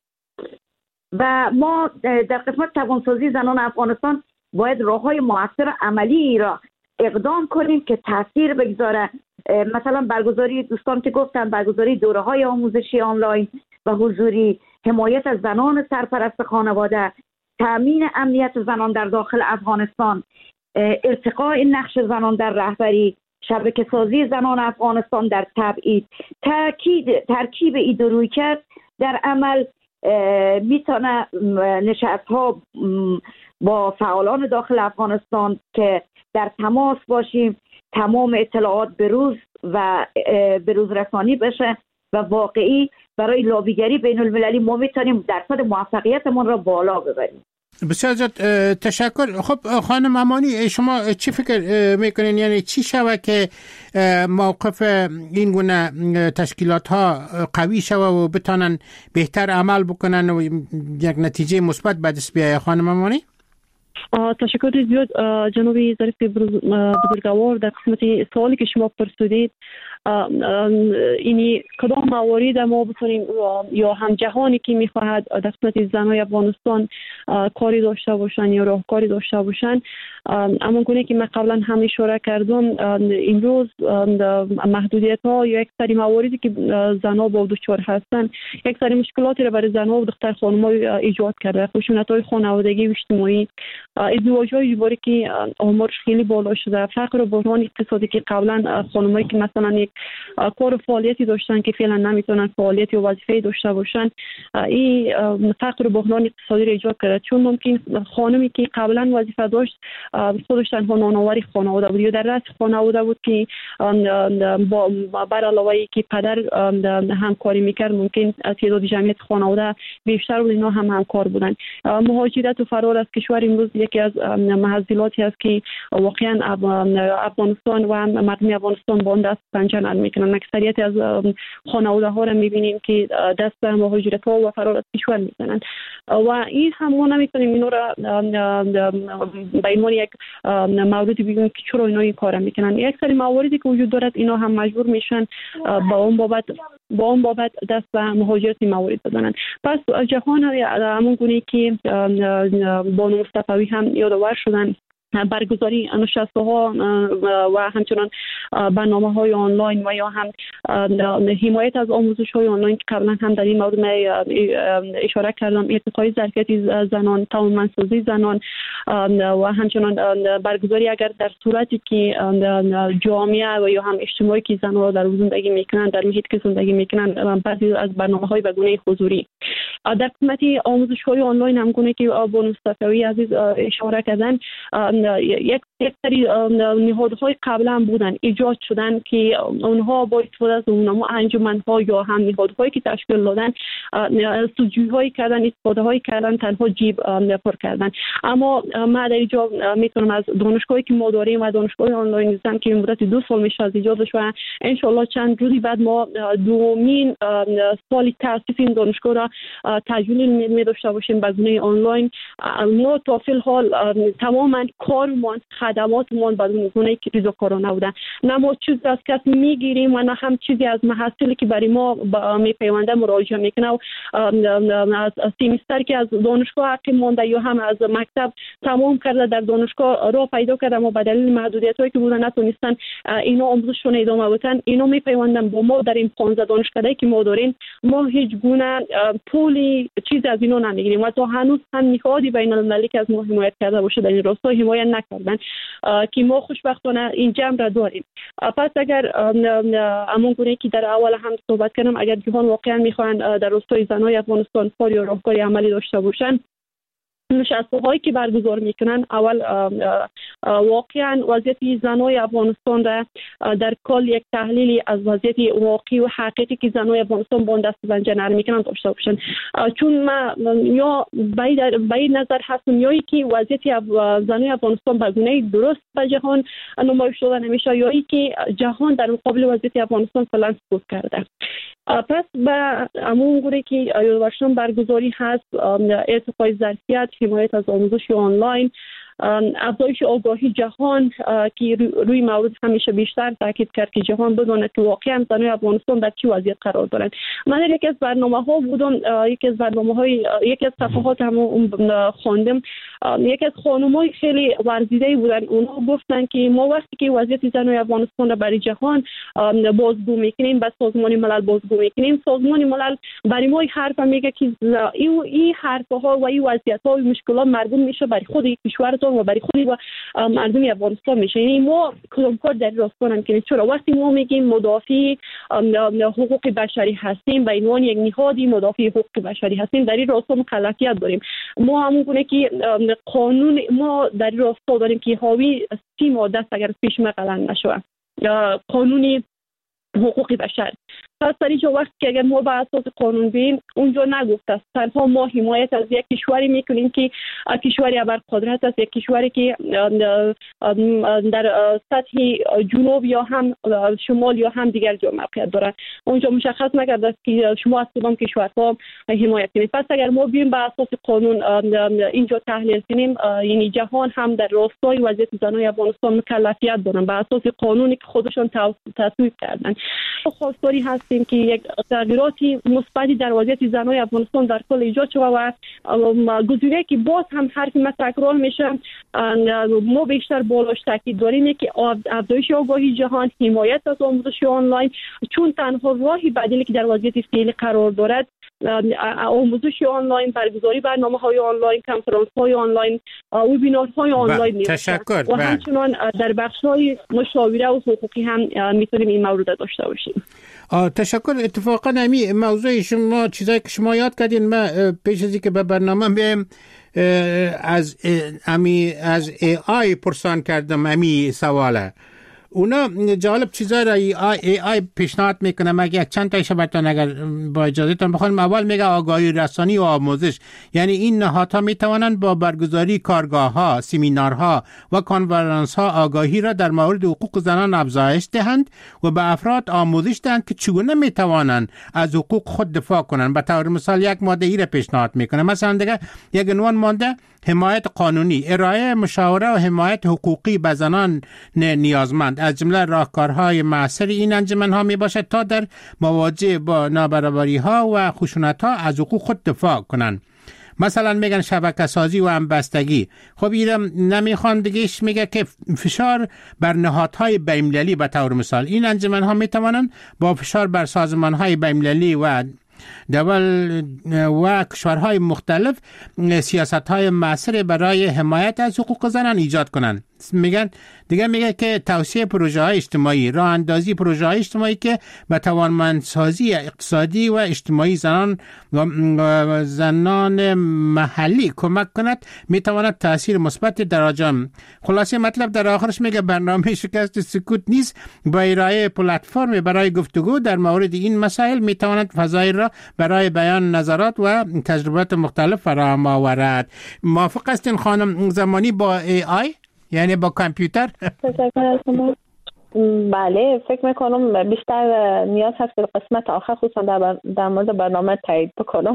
و ما در قسمت توانسازی زنان افغانستان باید راه‌های مؤثر عملی را اقدام کنیم که تاثیر بگذاره. مثلا برگزاری دوستان که گفتن برگزاری دوره‌های آموزشی آنلاین و حضوری، حمایت از زنان سرپرست خانواده، تامین امنیت زنان در داخل افغانستان، ارتقاء نقش زنان در رهبری، شبکه سازی زنان افغانستان در تبعید، تاکید ترکیب ایدئولوژی کرد در عمل میتونه نشست ها با فعالان داخل افغانستان که در تماس باشیم، تمام اطلاعات بروز و بروز رسانی بشه و واقعی برای لابیگری بین المللی ما میتونیم درصد موفقیتمون را بالا ببریم. بسیار زیاد تشکر. خب خانم امانی، شما چی فکر میکنین، یعنی چی شود که موقف این گونه تشکیلات ها قوی شود و بتانن بهتر عمل بکنن و یک نتیجه مثبت به دست بیاید؟ خانم امانی. تشکر زیاد جنابی ظریف بزرگوار. در قسمت سوالی که شما پرسیدید، اینی کدام موارد ما بتونیم یا هم جهانی که میخواهد در قسمت زنای افغانستان کاری داشته باشن یا راهکاری داشته باشن، اما گونه که من قبلا هم اشاره کردم، امروز محدودیت ها یا یک سری مواردی که زنها با دچار هستن یک سری مشکلاتی را برای زنها و دختر خانم‌ها ایجاد کرده. خشونت‌های خانوادگی و اجتماعی، ازدواج‌های اجباری که آمارش خیلی بالا شده، فقر و بحران اقتصادی که قبلا خانمایی که مثلا یک کار و فعالیتی داشتن که فعلا نمیتونن فعالیتی و وظیفه‌ای داشته باشن، این فقر و بحران اقتصادی را ایجاد کرده. چون ممکن خانمی که قبلا وظیفه داشت خودش تنها نانآور خانواده بود یا در رأس خانواده بود که با بر علاوه ای که پدر همکاری میکرد، ممکن تعداد جمعیت خانواده بیشتر بود، اینا هم همکار بودن. مهاجرت و فرار از کشور امروز یک یکی از محصولاتی است که واقعا افغانستان و مردم افغانستان با دست پنجه نرم میکنن. اکثریت از خانواده ها را میبینیم که دست به مهاجرت ها و فرار از کشور میزنن و این هم ما نمیتونیم اینو را به عنوان یک موردی بگیم که چرا اینا این کار میکنن. یک سری مواردی که وجود دارد اینا هم مجبور میشن با اون بابت با اون بابت دست به مهاجرت موارد بزنن. پس جهان همون گونه که بانو مصطفی هم یادآور شدن برگزاری نشست‌ها و همچنان برنامه‌های آنلاین و یا هم حمایت از آموزش‌های آنلاین که قبلا هم در این مورد اشاره کردم، ارتقای ظرفیت زنان، توانمندسازی زنان و همچنان برگزاری اگر در صورتی که جامعه و یا هم اجتماعی که زنان در زندگی میکنن در محیط که زندگی میکنن بعضی از برنامه‌های به گونه حضوری در قسمت آموزش‌های آنلاین هم گونه که بانو مصطفی عزیز اشاره کردن یک یک سری نهادهای قبلا بودن ایجاد شدن که اونها با استفاده از اونها انجمن‌ها یا هم نهادهایی که تشکیل دادن سودجویی‌هایی کردن، استفاده‌هایی کردن، تنها جیب پر کردن. اما ما در اینجا میتونم از دانشگاهی که ما داریم و دانشگاه آنلاین نیستن که مدت دو سال میشه از ایجادش و ان شاءالله چند روزی بعد ما دومین سال تأسیس این دانشگاه را تجلیل می داشته باشیم به گونه آنلاین. ما تا فی الحال تماما کارمان خدماتمان به گونه که ریزکارانه بوده، نه ما چیزی از کس میگیریم و نه هم چیزی از محصولی که برای ما میپیونده مراجعه میکنه و از سیمستر که از دانشگاه حقی مونده یا هم از مکتب تمام کرده در دانشگاه را پیدا کرده ما به دلیل محدودیتایی که بودن نتونستن اینا آموزششون ادامه بدن، اینا میپیوندن با ما در این پانزده دانشکده که ما داریم. ما هیچ گونه پولی چیز از اینا نمیگیریم و تا هنوز هم نهادی بین المللی که از ما حمایت کرده باشه در این راستا حمایت نکردن که ما خوشبختانه این جمع را داریم. پس اگر همون گونه که در اول هم صحبت کردم، اگر جهان واقعا میخوان در راستای زنای افغانستان کار یا راهکاری عملی داشته باشن، نشست‌هایی که برگزار میکنن اول واقعا وضعیت زنای افغانستان را در کل یک تحلیلی از وضعیت واقعی و حقیقی که زنای افغانستان با دست پنجه نرم میکنن داشته باشن. چون ما یا به این نظر هستم یا که وضعیت زنای افغانستان به گونه درست به جهان نمایش داده نمیشه یا که جهان در مقابل وضعیت افغانستان فعلا سکوت کرده. پس به همون گونه که یادآور برگزاری هست ارتقای ظرفیت، حمایت از آموزش آنلاین، افزایش آگاهی جهان که روی مورد همیشه بیشتر تاکید کرد که جهان بداند که واقعا زنای افغانستان در چه وضعیت قرار دارند. من در یکی از برنامه‌ها بودم، یکی از برنامه‌های یکی از صفحات هم خواندم، یکی از خانم‌های خیلی ورزیده بودن، اونها گفتن که ما وقتی که وضعیت زنای افغانستان را برای جهان بازگو می‌کنیم، به سازمان ملل بازگو می‌کنیم، سازمان ملل برای ما حرف میگه که این این حرف‌ها و این وضعیت‌ها و مشکلات مربوط میشه برای خود کشور و برای خودی و مردم افغانستان میشه. یعنی ما کدام کار در راستان هم کنیم. چرا وقتی ما میگیم مدافع حقوق بشری هستیم، به عنوان یک نهادی مدافع حقوق بشری هستیم، در این راستا مکلفیت داریم. ما همون گونه که قانون ما در این راستا داریم که حاوی سی ماده است اگر پیش ما غلط نشه یا قانونی حقوق بشر. پس در اینجا وقتی که اگر ما به اساس قانون بیم اونجا نگفته است تنها ما حمایت از یک کشوری میکنیم که کشوری ابرقدرت است، یک کشوری که در سطح جنوب یا هم شمال یا هم دیگر جا موقعیت دارد. اونجا مشخص نکرده است که شما از کدام کشورها حمایت کنید. پس اگر ما بیم به اساس قانون اینجا تحلیل کنیم، یعنی جهان هم در راستای وضعیت زنای افغانستان مکلفیت دارن به اساس قانونی که خودشون تصویب کردن. خواستاری هست که یک تغییراتی مثبتی در وضعیت زنای افغانستان در کل ایجاد شده و گزینه‌ای که باز هم حرف ما تکرار میشه، ما بیشتر بالاش تاکید داریم که افزایش آگاهی جهان، حمایت از آموزش آنلاین، چون تنها راهی بدیلی که در وضعیت فعلی قرار دارد آموزش آنلاین، برگزاری برنامه‌های آنلاین، کنفرانس‌های آنلاین، وبینارهای آنلاین میشه. تشکر. و همچنان در بخش‌های مشاوره و حقوقی هم میتونیم این موارد داشته باشیم. تشکر. اتفاقا امی موضوع شما چیزایی که شما یاد کردین، ما پیش از اینکه به برنامه بیم از امی از ای آی پرسان کردم امی سواله اونا جالب چیزا را ای آی, ای آی پیشنهاد میکنه. مگه چند تایش براتون اگر با اجازهتون بخوام، اول میگه آگاهی رسانی و آموزش، یعنی این نهادها میتوانند با برگزاری کارگاه‌ها، سمینارها و کنفرانس‌ها آگاهی را در مورد حقوق زنان افزایش دهند و به افراد آموزش دهند که چگونه میتوانند از حقوق خود دفاع کنند. به طور مثال یک ماده ای را پیشنهاد میکنه، مثلا دیگه یک عنوان مانده حمایت قانونی، ارائه مشاوره و حمایت حقوقی به زنان نیازمند. از جمله راهکارهای معاصر این انجمن‌ها میباشد تا در مواجهه با نابرابری‌ها و خشونت‌ها از حقوق خود دفاع کنند. مثلا میگن شبکه سازی و همبستگی. خب اینم نمیخوان دیگهش، میگه که فشار بر نهادهای بین‌المللی، به طور مثال این انجمن‌ها میتوانند با فشار بر سازمان‌های بین‌المللی و دول و کشورهای مختلف سیاست‌های مؤثر برای حمایت از حقوق زنان ایجاد کنند. میگن دیگه میگه که توسعه پروژه‌های اجتماعی، راه اندازی پروژه‌های اجتماعی که به توانمندسازی اقتصادی و اجتماعی زنان و زنان محلی کمک کند، میتواند تاثیر مثبت در آنجا. خلاصه مطلب در آخرش میگه برنامه شکست سکوت نیست، با ارائه پلتفرم برای گفتگو در مورد این مسائل میتواند فضای را برای بیان نظرات و تجربات مختلف فراهم آورد. موافق هستین خانم زمانی با ای آی، یعنی با کامپیوتر؟ بله، فکر میکنم بیشتر نیاز هست که قسمت آخر خصوصا در, در مورد برنامه تایید بکنم.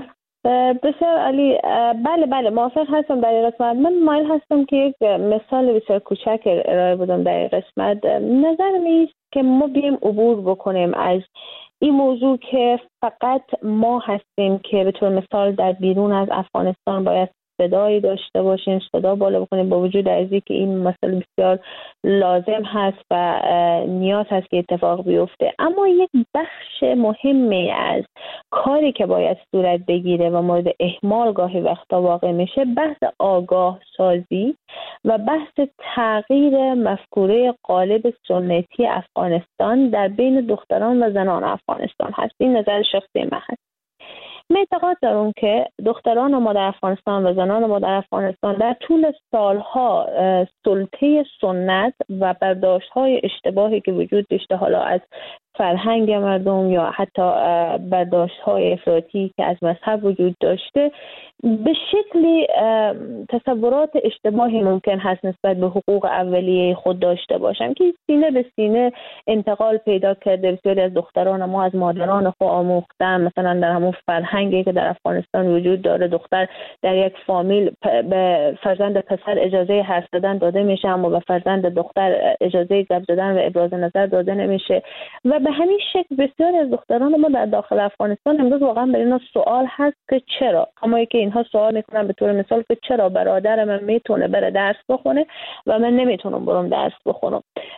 بسیار عالی. بله بله موافق هستم در این قسمت. من مایل هستم که یک مثال بسیار کوچک ارائه بدم در این قسمت. نظرم است که ما بیم عبور بکنیم از این موضوع که فقط ما هستیم که به طور مثال در بیرون از افغانستان باید صدایی داشته باشیم، صدا بالا بکنیم، با وجود از اینکه این مسئله بسیار لازم هست و نیاز هست که اتفاق بیفته، اما یک بخش مهمی از کاری که باید صورت بگیره و مورد اهمال گاهی وقتا واقع میشه، بحث آگاه سازی و بحث تغییر مفکوره قالب سنتی افغانستان در بین دختران و زنان افغانستان هست. این نظر شخصی من هست. من اعتقاد دارم که دختران ما در افغانستان و زنان ما در افغانستان در طول سالها سلطه سنت و برداشت‌های اشتباهی که وجود داشته، حالا از فرهنگ مردم یا حتی برداشت‌های افراطی که از مذهب وجود داشته، به شکلی تصورات اشتباهی ممکن هست نسبت به حقوق اولیه خود داشته باشن که سینه به سینه انتقال پیدا کرده. بسیاری از دختران ما از مادران خود آموختن، مثلا در همون فرهنگی که در افغانستان وجود داره، دختر در یک فامیل به فرزند پسر اجازه حرف زدن داده میشه، اما به فرزند دختر اجازه گپ زدن و ابراز نظر داده نمیشه. و به همین شکل بسیاری از دختران ما در داخل افغانستان امروز واقعا برای اینا سوال هست که چرا، اما که اینها سوال میکنن به طور مثال که چرا برادر من میتونه بره درس بخونه و من نمیتونم برم درس بخونم.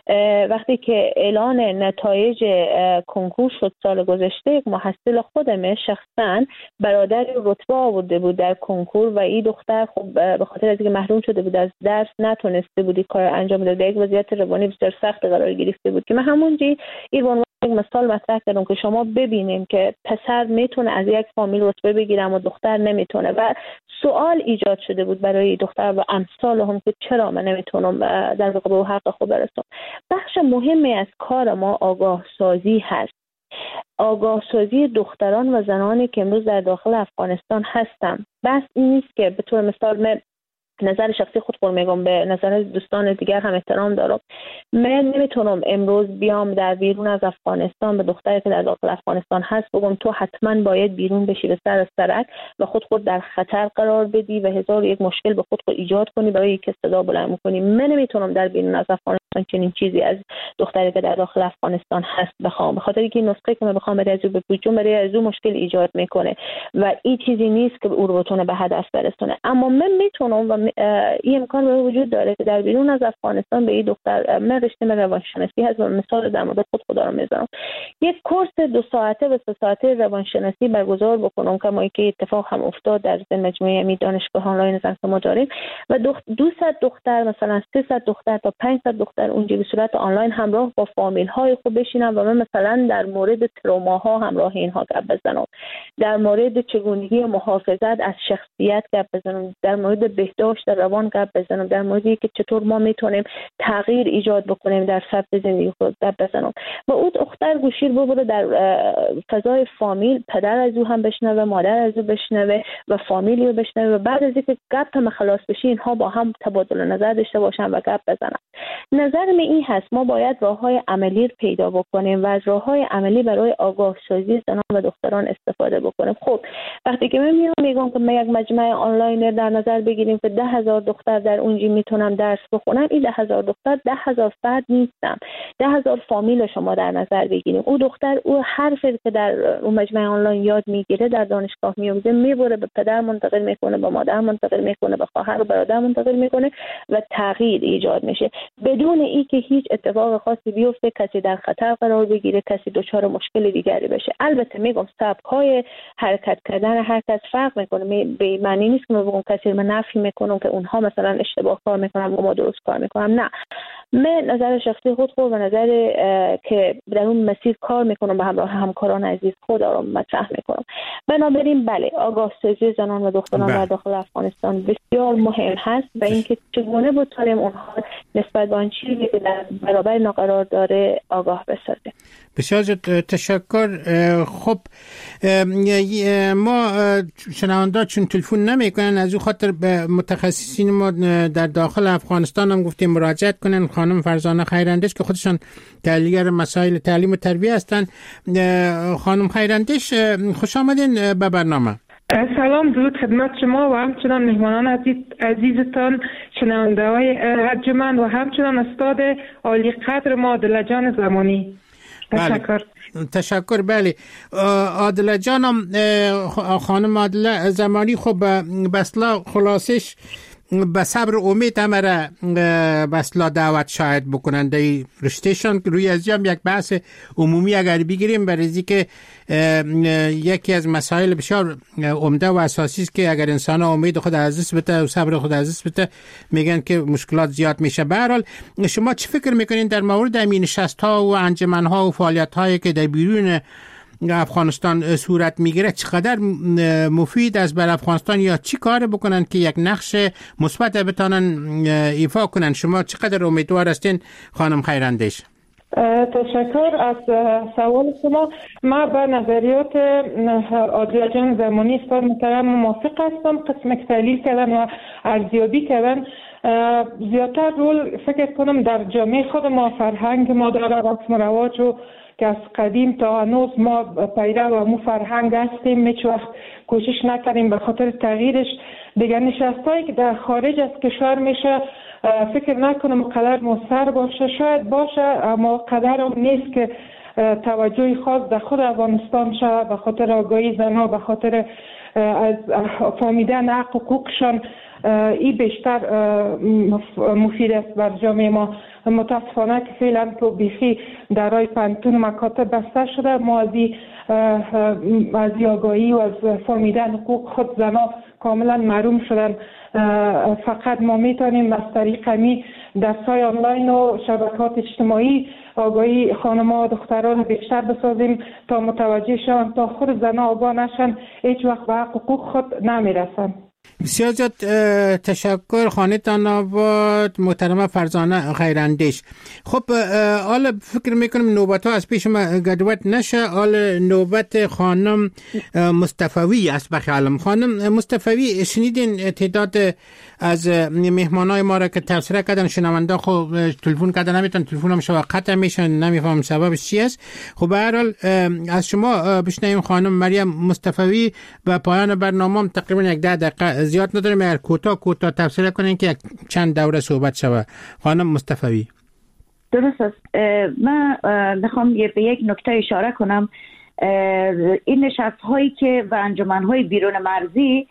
وقتی که اعلان نتایج کنکور شد سال گذشته، یک محصل خودم شخصا برادری رتبه آورده بود در کنکور و این دختر خب به خاطر از اینکه محروم شده بود از درس نتونسته بود کار انجام بده، در یک وضعیت روانی بسیار سخت قرار گرفته بود که من همونجی این یک مثال مطرح کردم که شما ببینیم که پسر میتونه از یک فامیل رتبه بگیره اما دختر نمیتونه و سوال ایجاد شده بود برای دختر و امثال هم که چرا من نمیتونم در واقع به حق خود برسم. بخش مهمی از کار ما آگاه سازی هست، آگاه سازی دختران و زنانی که امروز در داخل افغانستان هستن. بس این نیست که به طور مثال من نظر شخصی خود خود میگم، به نظر دوستان دیگر هم احترام دارم، من نمیتونم امروز بیام در بیرون از افغانستان به دختری که در داخل افغانستان هست بگم تو حتما باید بیرون بشی به سر سرک و خود خود در خطر قرار بدی و هزار یک مشکل به خود خود ایجاد کنی برای اینکه صدا بلند کنی. من نمیتونم در بیرون از افغانستان چنین چیزی از دختری که در داخل افغانستان هست بخوام، به خاطر اینکه نسخه که من بخوام برای ازو بپوشم برای ازو مشکل ایجاد میکنه و این چیزی نیست که او رو بتونه به هدف برسونه. اما من میتونم و این امکان به وجود داره که در بیرون از افغانستان به این دختر، من رشته روانشناسی هست و مثال در مورد خود خدا رو میذارم، یک کورس دو ساعته و سه ساعته روانشناسی برگزار بکنم که ما که اتفاق هم افتاد در مجموعه می دانشگاه آنلاین زن که ما داریم و دویست دختر مثلا سیصد دختر تا پانصد دختر اونجا به صورت آنلاین همراه با فامیل های خود بشینن و من مثلا در مورد تروماها همراه اینها گپ بزنم، در مورد چگونگی محافظت از شخصیت گپ بزنم، در مورد بهداشت باش در روان گپ بزنم در موردی که چطور ما میتونیم تغییر ایجاد بکنیم در سبک زندگی خود گپ بزنم و او دختر گوشیر ببره در فضای فامیل، پدر از او هم بشنوه، مادر از او بشنوه و فامیلی رو بشنوه و بعد از اینکه گپ هم خلاص بشه اینها با هم تبادل نظر داشته باشن و گپ بزنن. نظر من این هست ما باید راههای عملی پیدا بکنیم و از راههای عملی برای آگاه سازی زنان و دختران استفاده بکنیم. خب وقتی که من میام میگم که ما یک مجمع آنلاین در نظر بگیریم که ده هزار دختر در اونجا میتونم درس بخونم، این ده هزار دختر ده هزار فرد نیستم، ده هزار فامیل شما در نظر بگیریم. او دختر او حرفی که در اون مجمع آنلاین یاد میگیره در دانشگاه میومده میبره به پدر منتقل میکنه، به مادر منتقل میکنه، به خواهر و برادر منتقل میکنه و تغییر ایجاد میشه بدون اینکه هیچ اتفاق خاصی بیفته، کسی در خطر قرار بگیره، کسی دچار مشکل دیگری بشه. البته میگم سبک‌های حرکت کردن هر کس فرق میکنه، به معنی نیست که ما بگم کسی من نفی میکنم که اونها مثلا اشتباه کار میکنن و ما درست کار میکنم. نه، من نظر شخصی خود خود و نظر که در اون مسیر کار میکنم به همراه همکاران عزیز خود رو مطرح میکنم. بنابراین بله، آگاه سازی زنان و دختران در داخل افغانستان بسیار مهم هست و اینکه چگونه بتونیم اونها نسبت به آن چیزی که در برابر ما قرار داره آگاه بسازیم. بسیار تشکر. خب ما شنونده چون تلفن نمیکنن از او خاطر به متخصصین ما در داخل افغانستان هم گفتیم مراجعت کنن. خانم فرزانه خیراندیش که خودشان تحلیلگر مسائل تعلیم و تربیت هستند. خانم خیراندیش خوش آمدین به برنامه. سلام، درود خدمت شما و همچنان مهمانان عزیز عزیزتان، شنونده های ارجمند و همچنان استاد عالی قدر ما عادله جان زمانی. تشکر. تشکر. بله عادله جانم، خانم عادله زمانی، خب بسلا خلاصش به صبر امید همه بسلا دعوت شاید بکنن در رشتهشان. روی ازی هم یک بحث عمومی اگر بگیریم برای که یکی از مسائل بسیار عمده و اساسی است که اگر انسان امید خود از دست بده و صبر خود از دست بده میگن که مشکلات زیاد میشه. به هر حال شما چی فکر میکنین در مورد همین نشست‌ها و انجمن‌ها و فعالیت‌هایی که در بیرون افغانستان صورت میگیره چقدر مفید است بر افغانستان یا چی کار بکنن که یک نقش مثبت بتونن ایفا کنن؟ شما چقدر امیدوار هستین خانم خیراندیش؟ تشکر از سوال شما. ما با نظریات عادله جان زمانی استاد محترم موافق هستم. قسم که تحلیل کردن و ارزیابی کردن زیادتر رول فکر کنم در جامعه خود ما، فرهنگ ما داره، رسم و رواج و که از قدیم تا هنوز ما پیرو و مو فرهنگ هستیم، هیچ وقت کوشش نکردیم به خاطر تغییرش. دیگر نشستایی که در خارج از کشور میشه فکر نکنم قدر مؤثر باشه، شاید باشه اما قدر هم نیست که توجه خاص در خود افغانستان شه به خاطر آگاهی زنها، به خاطر از فهمیدن حق حقوقشان. این بیشتر مفید است بر جامعه ما. متاسفانه که فعلا تو بیخی در رای پنتون مکاتب بسته شده، ما از آگاهی و از فهمیدن حقوق خود زنها کاملا محروم شدن. فقط ما میتونیم از طریق می درس‌های آنلاین و شبکات اجتماعی آگاهی خانم‌ها و دختران بیشتر بسازیم تا متوجه شوند، تا خود زنها آگاه نشن هیچ وقت به حقوق خود نمیرسن. بسیار زیاد تشکر. خانه‌تان آباد محترمه فرزانه خیراندیش. خب حالا فکر میکنم نوبت ها از پیش ما گدوت نشه. حالا نوبت خانم مصطفوی است بخیالم. خانم مصطفوی، شنیدین تعداد از مهمانای ما را که تبصره کردن، شنونده خب تلفن کردن نمیتون، تلفن هم شما قطع میشن، نمیفهم سببش چی است. خب به هر حال از شما بشنویم خانم مریم مصطفوی و پایان برنامه تقریبا یک ده دقیقه زیاد نداریم، اگر کوتاه کوتاه تفسیر کنین که چند دوره صحبت شوه. خانم مصطفوی. درست است. من میخوام به یک نکته اشاره کنم. این نشست هایی که و انجمن های بیرون مرزی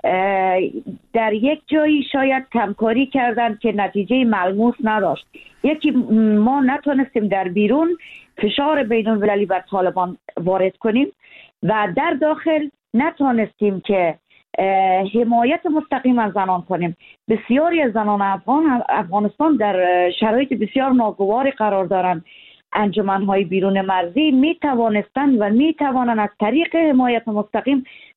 در یک جایی شاید کمکاری کردن که نتیجه ملموس نداشت. یکی ما نتونستیم در بیرون فشار بین المللی بر طالبان وارد کنیم و در داخل نتونستیم که حمایت مستقیم از زنان کنیم. بسیاری از زنان افغان افغانستان در شرایط بسیار ناگواری قرار دارند. انجمن‌های بیرون مرزی می توانستند و می توانند از طریق حمایت مستقیم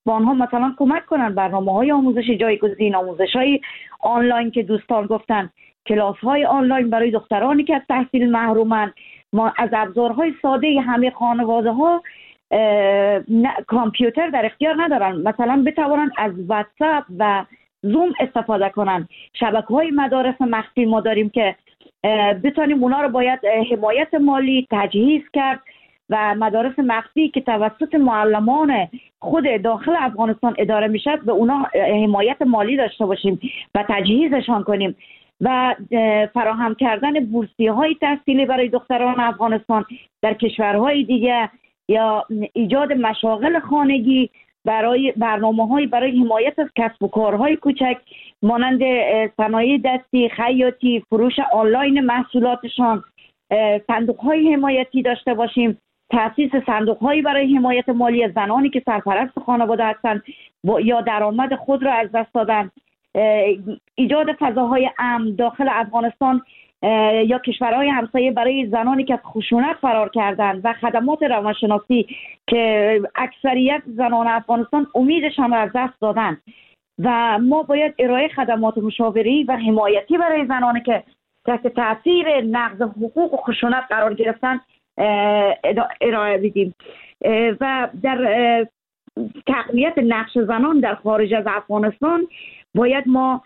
با آنها مثلا کمک کنن، برنامه‌های آموزشی جایگزین، آموزش‌های آنلاین که دوستان گفتن، کلاس‌های آنلاین برای دخترانی که از تحصیل محرومن. ما از ابزارهای ساده همه خانواده‌ها کامپیوتر در اختیار ندارن، مثلا بتوانند از واتساپ و زوم استفاده کنن. شبکه‌های مدارس مخفی ما داریم که بتونیم اونا رو باید حمایت مالی تجهیز کرد و مدارس مخفی که توسط معلمان خود داخل افغانستان اداره میشه به اونا حمایت مالی داشته باشیم و تجهیزشان کنیم و فراهم کردن بورسیه‌های تحصیلی برای دختران افغانستان در کشورهای دیگه یا ایجاد مشاغل خانگی برای برنامه‌های برای حمایت از کسب و کارهای کوچک مانند صنایع دستی، خیاطی، فروش آنلاین محصولاتشان، صندوق‌های حمایتی داشته باشیم، تأسیس صندوق‌هایی برای حمایت مالی از زنانی که سرپرست خانواده هستند یا درآمد خود را از دست دادن، ایجاد فضاهای امن داخل افغانستان یا کشورهای همسایه برای زنانی که از خشونت فرار کردند و خدمات روانشناسی که اکثریت زنان افغانستان امیدشان را از دست دادن و ما باید ارائه خدمات مشاوری و حمایتی برای زنانی که تحت تاثیر نقض حقوق و خشونت قرار گرفتن ارائه بدیم و در تقویت نقش زنان در خارج از افغانستان باید ما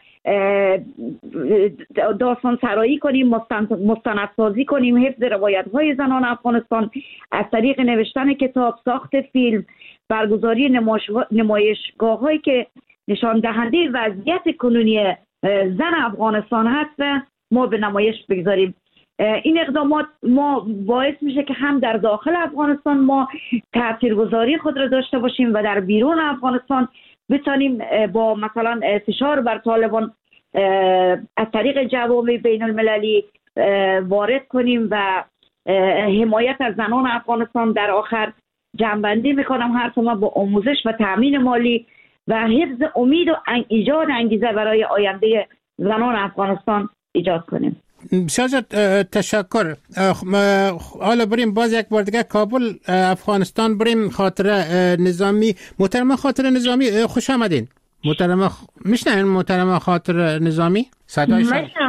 داستان سرایی کنیم، مستندسازی کنیم، حفظ روایت های زنان افغانستان از طریق نوشتن کتاب، ساخت فیلم، برگزاری نمایشگاه هایی که نشان دهنده وضعیت کنونی زن افغانستان هست و ما به نمایش بگذاریم. این اقدامات ما باعث میشه که هم در داخل افغانستان ما تاثیرگذاری خود را داشته باشیم و در بیرون افغانستان بتانیم با مثلا فشار بر طالبان از طریق جوامع بین المللی وارد کنیم و حمایت از زنان افغانستان. در آخر جمع‌بندی میکنم حرف ما با آموزش و تامین مالی و حفظ امید و ایجاد انگیزه برای آینده زنان افغانستان ایجاد کنیم. شاید تشکر. حالا بریم باز یک بار دیگه کابل افغانستان، بریم خاطره نظامی. محترمه خاطره نظامی خوش آمدین. محترمه خ... میشنین محترمه خاطره نظامی؟ صدای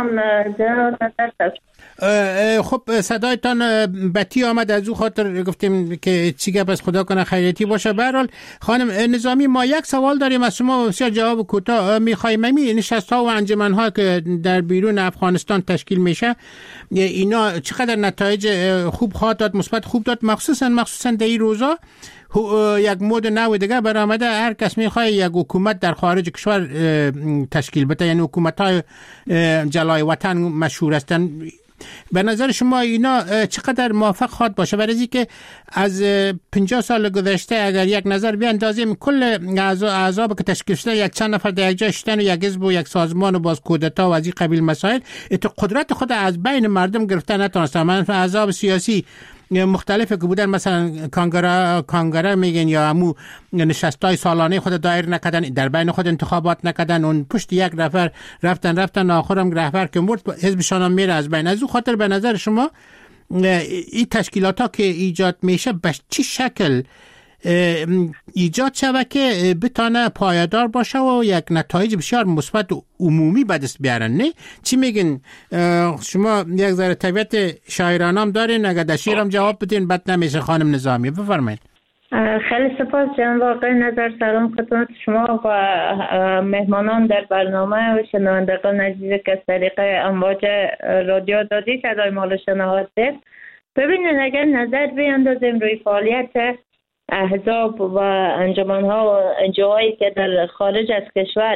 خب صدایتان بطی آمد، از او خاطر گفتیم که چی گپ از خدا کنه خیریتی باشه. به هر حال خانم نظامی ما یک سوال داریم از شما، بسیار جواب کوتاه میخوایم. می نشست‌ها و انجمن‌ها که در بیرون افغانستان تشکیل میشه اینا چقدر نتایج خوب خواهد داد، مثبت خوب داد، مخصوصا مخصوصا در این روزا یک مود نو دیگه برآمده، هر کس میخواد یک حکومت در خارج کشور تشکیل بده، یعنی حکومت‌های جلای وطن مشهور هستند. به نظر شما اینا چقدر موافق خواهد باشه؟ برای اینکه از پنجاه سال گذشته اگر یک نظر بیاندازیم کل اعضا که تشکیل شده یک چند نفر در یک جای شدن و یک حزب و یک سازمان و باز کودتا و از این قبیل مسائل ات قدرت خود از بین مردم گرفتن نتونستن. من احزاب سیاسی مختلفی که بودن مثلا کانگره کانگره میگن یا همو نشستای سالانه خود دایر نکردن، در بین خود انتخابات نکردن، اون پشت یک نفر رفتن رفتن آخرم رهبر که مرد حزبشان هم میره از بین. از اون خاطر به نظر شما این تشکیلات ها که ایجاد میشه به چی شکل ایجاد شود که بتانه پایدار باشه و یک نتایج بسیار مثبت و عمومی به دست بیارن؟ نه چی میگن شما؟ یک ذره طبیعت شاعرانم دارین، اگر در شعرم جواب بدین بد نمیشه. خانم نظامی بفرمایید. خیلی سپاس جناب آقای نظر. سلام خدمت شما و مهمانان در برنامه و شنوندگان عزیز که از طریق امواج رادیو دادی صدای ما رو شنوادید. ببینید اگر نظر بیاندازیم روی فعالیت احزاب و انجمن‌ها و انجوهایی که در خارج از کشور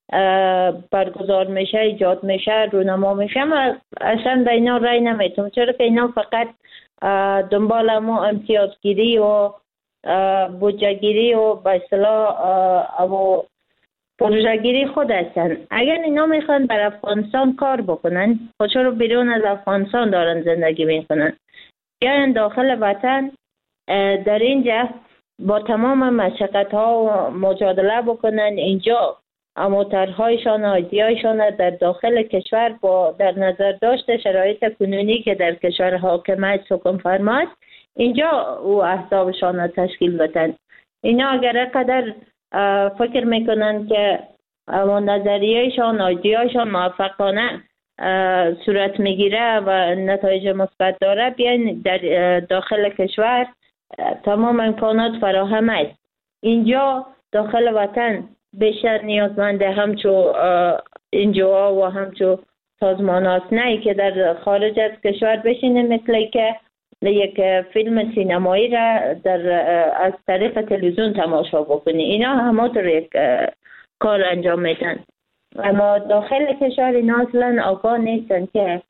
برگزار میشه، ایجاد میشه، رونما میشه، ما اصلا به اینا رای نمیتونم، چرا که اینا فقط دنبال ما امتیازگیری و بودجه‌گیری و به اصطلاح و پروژه‌گیری خود هستن. اگر اینا میخوان بر افغانستان کار بکنن، خود چرا بیرون از افغانستان دارن زندگی میکنن؟ بیاین داخل وطن در اینجا با تمام مشقت‌ها و مجادله بکنن، اینجا اموترهایشان و ایدیایشان در داخل کشور با در نظر داشته شرایط کنونی که در کشور حاکمیت حکم فرماست اینجا او احزابشان تشکیل بدن. اینا اگر قدر فکر میکنن که نظریهشان آیدیاشان موفقانه صورت میگیره و نتایج مثبت داره، بیاین در داخل کشور تمام امکانات فراهم است. اینجا داخل وطن بیشتر نیازمند همچو انجوها و همچو سازمان هاست، نه که در خارج از کشور بشینه مثل که یک فیلم سینمایی را در از طریق تلویزیون تماشا بکنی. اینا همه یک کار انجام میدن، اما داخل کشور اینا اصلا آگاه نیستن که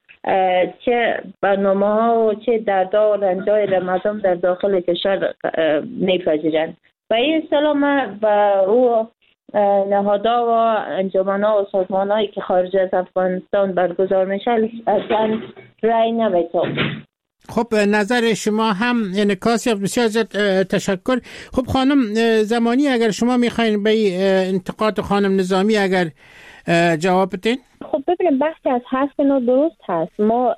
چه برنامه ها و چه دردا و رنجای رمضان در داخل کشور میپذیرند. و این سلام با او نهادها و انجمنها و سازمان هایی که خارج از افغانستان برگزار میشه اصلا رای نمیتون. خب نظر شما هم انعکاسی بسیار زیاد تشکر. خب خانم زمانی، اگر شما میخواین به انتقاد خانم نظامی اگر جواب بدین. خب ببینیم بحثی از حرف اینا درست هست. ما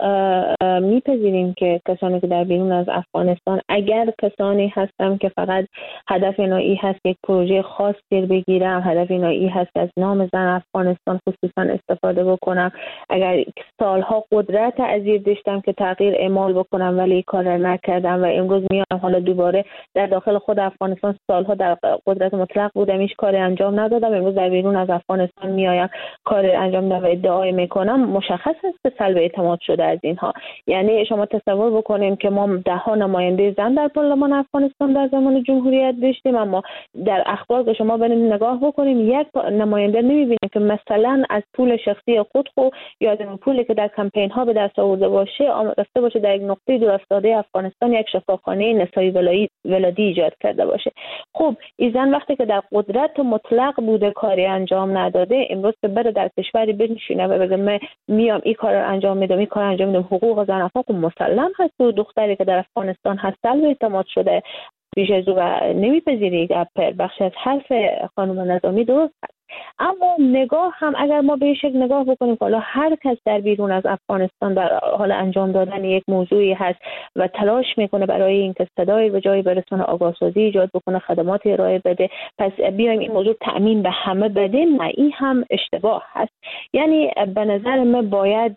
میپذیریم که کسانی که در بیرون از افغانستان اگر کسانی هستن که فقط هدف اینا ای هست یک پروژه خاص دیر بگیرم، هدف اینا ای هست از نام زن افغانستان خصوصا استفاده بکنم، اگر سالها قدرت عزیز داشتم که تغییر اعمال بکنم ولی کار نکردم و امروز میام حالا دوباره در داخل خود افغانستان سالها در قدرت مطلق بودم هیچ کاری انجام ندادم، امروز در بیرون از افغانستان میایم کار انجام دادم ادعای میکنم، مشخص است که سلب اعتماد شده از اینها. یعنی شما تصور بکنیم که ما ده ها نماینده زن در پارلمان افغانستان در زمان جمهوریت داشتیم، اما در اخبار که شما بریم نگاه بکنیم یک نماینده نمیبینیم که مثلا از پول شخصی خود خو یا از پولی که در کمپین ها به دست آورده باشه رفته باشه در یک نقطه دور افتاده افغانستان یک شفاخانه نسایی ولادی ایجاد کرده باشه. خب این زن وقتی که در قدرت مطلق بوده کاری انجام نداده، امروز که بره در کشوری بنشینه و بگه من میام این کار رو انجام میدم این کار انجام میدم حقوق زن افغان مسلم هست و دختری که در افغانستان هست سلب اعتماد شده پیش از او و نمیپذیری بخش از حرف خانم نظامی درست هست. اما نگاه هم اگر ما به شکل نگاه بکنیم حالا هر کس در بیرون از افغانستان در حال انجام دادن یک موضوعی هست و تلاش میکنه برای اینکه صدای به جای برسونه، آگاهسازی ایجاد بکنه، خدمات ارائه بده، پس بیایم این موضوع تأمین به همه بدیم، نه این هم اشتباه هست. یعنی به نظر من باید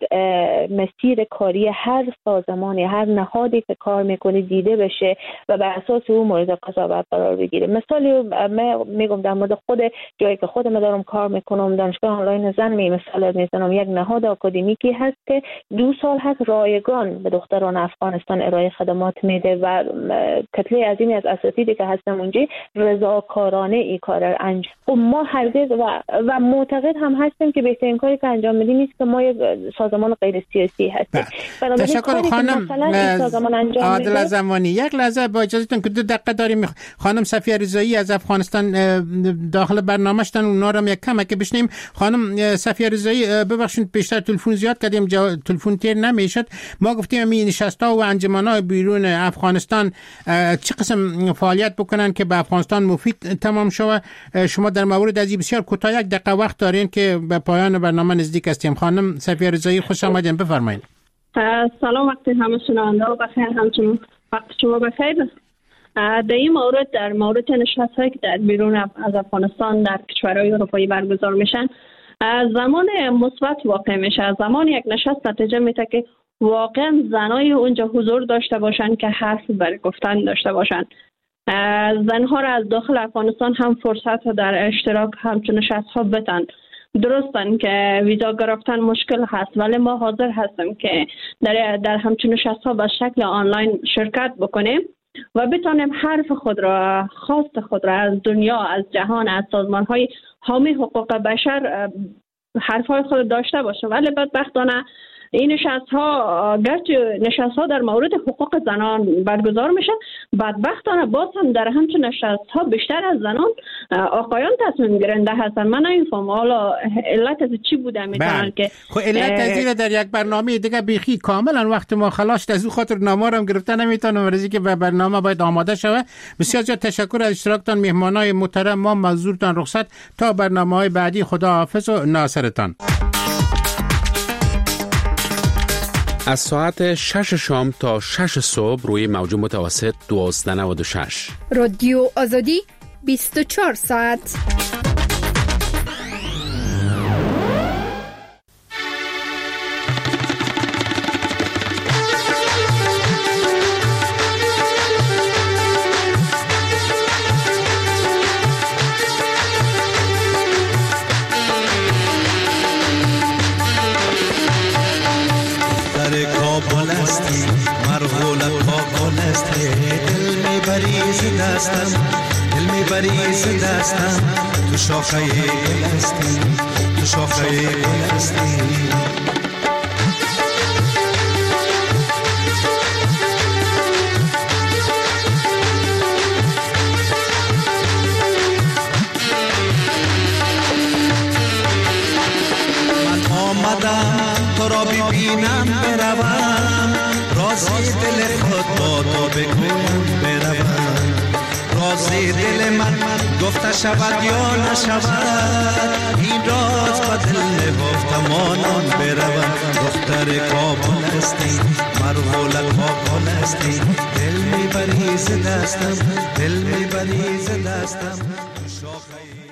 مسیر کاری هر سازمانی هر نهادی که کار میکنه دیده بشه و بر اساس اون مورد قضاوت قرار بگیره. مثالی من میگم در مورد خود جایی که خودم دارم کار میکنم، دانشگاه آنلاین زن می مثال میزنم، یک نهاد آکادمیکی هست که دو سال هست رایگان به دختران افغانستان ارائه خدمات میده و کتله عظیمی از اساتیدی که هستن اونجا رضاکارانه این کار رو انجام. خب ما هرگز و, و معتقد هم هستیم که بهترین کاری که انجام میدیم نیست که ما یک سازمان غیر سیاسی هستیم. تشکر خانم عادل زمانی. یک لحظه با اجازهتون که دو دقیقه داریم. خانم صفیه رضایی از افغانستان داخل برنامه‌شتن اونا رو یک کم که بشنیم. خانم صفیه رضایی ببخشید بیشتر تلفن زیاد کردیم، تلفن تیر نمیشد. ما گفتیم این نشست‌ها و انجمن‌های بیرون افغانستان چه قسم فعالیت بکنن که به افغانستان مفید تمام شود. شما در مورد از این بسیار کوتاه یک دقیقه وقت دارین که به پایان برنامه نزدیک هستیم. خانم صفیه رضایی خوش آمدین، بفرمایید. سلام، وقت همه شنونده و بخیر، همچنین وقت شما بخیر. در این مورد در مورد نشست‌هایی که در بیرون از افغانستان در کشورهای اروپایی برگزار میشن زمان مثبت واقع میشه. زمان یک نشست نتیجه میده که واقعا زنای اونجا حضور داشته باشن که حرف برای گفتن داشته باشن. زنها را از داخل افغانستان هم فرصت در اشتراک همچون نشست‌ها بدن. درستن که ویزا گرفتن مشکل هست ولی ما حاضر هستیم که در در همچون نشست‌ها به شکل آنلاین شرکت بکنیم و بتانیم حرف خود را، خواست خود را از دنیا، از جهان، از سازمان‌های حامی حقوق بشر حرف‌های خود داشته باشیم. ولی بدبختانه این نشست‌ها گرچه نشست‌ها در مورد حقوق زنان برگزار میشن، بدبختانه باز هم در همچون نشست‌ها بیشتر از زنان آقایان تصمیم گیرنده هستن. من نمی‌فهمم حالا علت از چی بوده میتونن که خب علت از این در یک برنامه دیگه بیخی کاملا وقت ما خلاص از اون خاطر نامارم گرفته نمیتونم ورزی که به برنامه باید آماده شود. بسیار زیاد تشکر از اشتراکتان مهمانای محترم. ما منظورتان رخصت تا برنامه‌های بعدی. خدا حافظ و ناصرتان. از ساعت شش شام تا شش صبح روی موج متوسط دوازده نود و شش رادیو آزادی بیست و چهار ساعت. بریز دستم تو شاخه گل هستی، تو شاخه گل هستی. من آمدم تو را ببینم بروم، رازی دل خود با تو بگویم بروم. رازی دل من گفته شود یا نشود، این راز به دل نهفته مانم بروم. دختر کابل هستی، مرغول کابل هستی، دل میبری ز دستم، دل میبری ز دستم.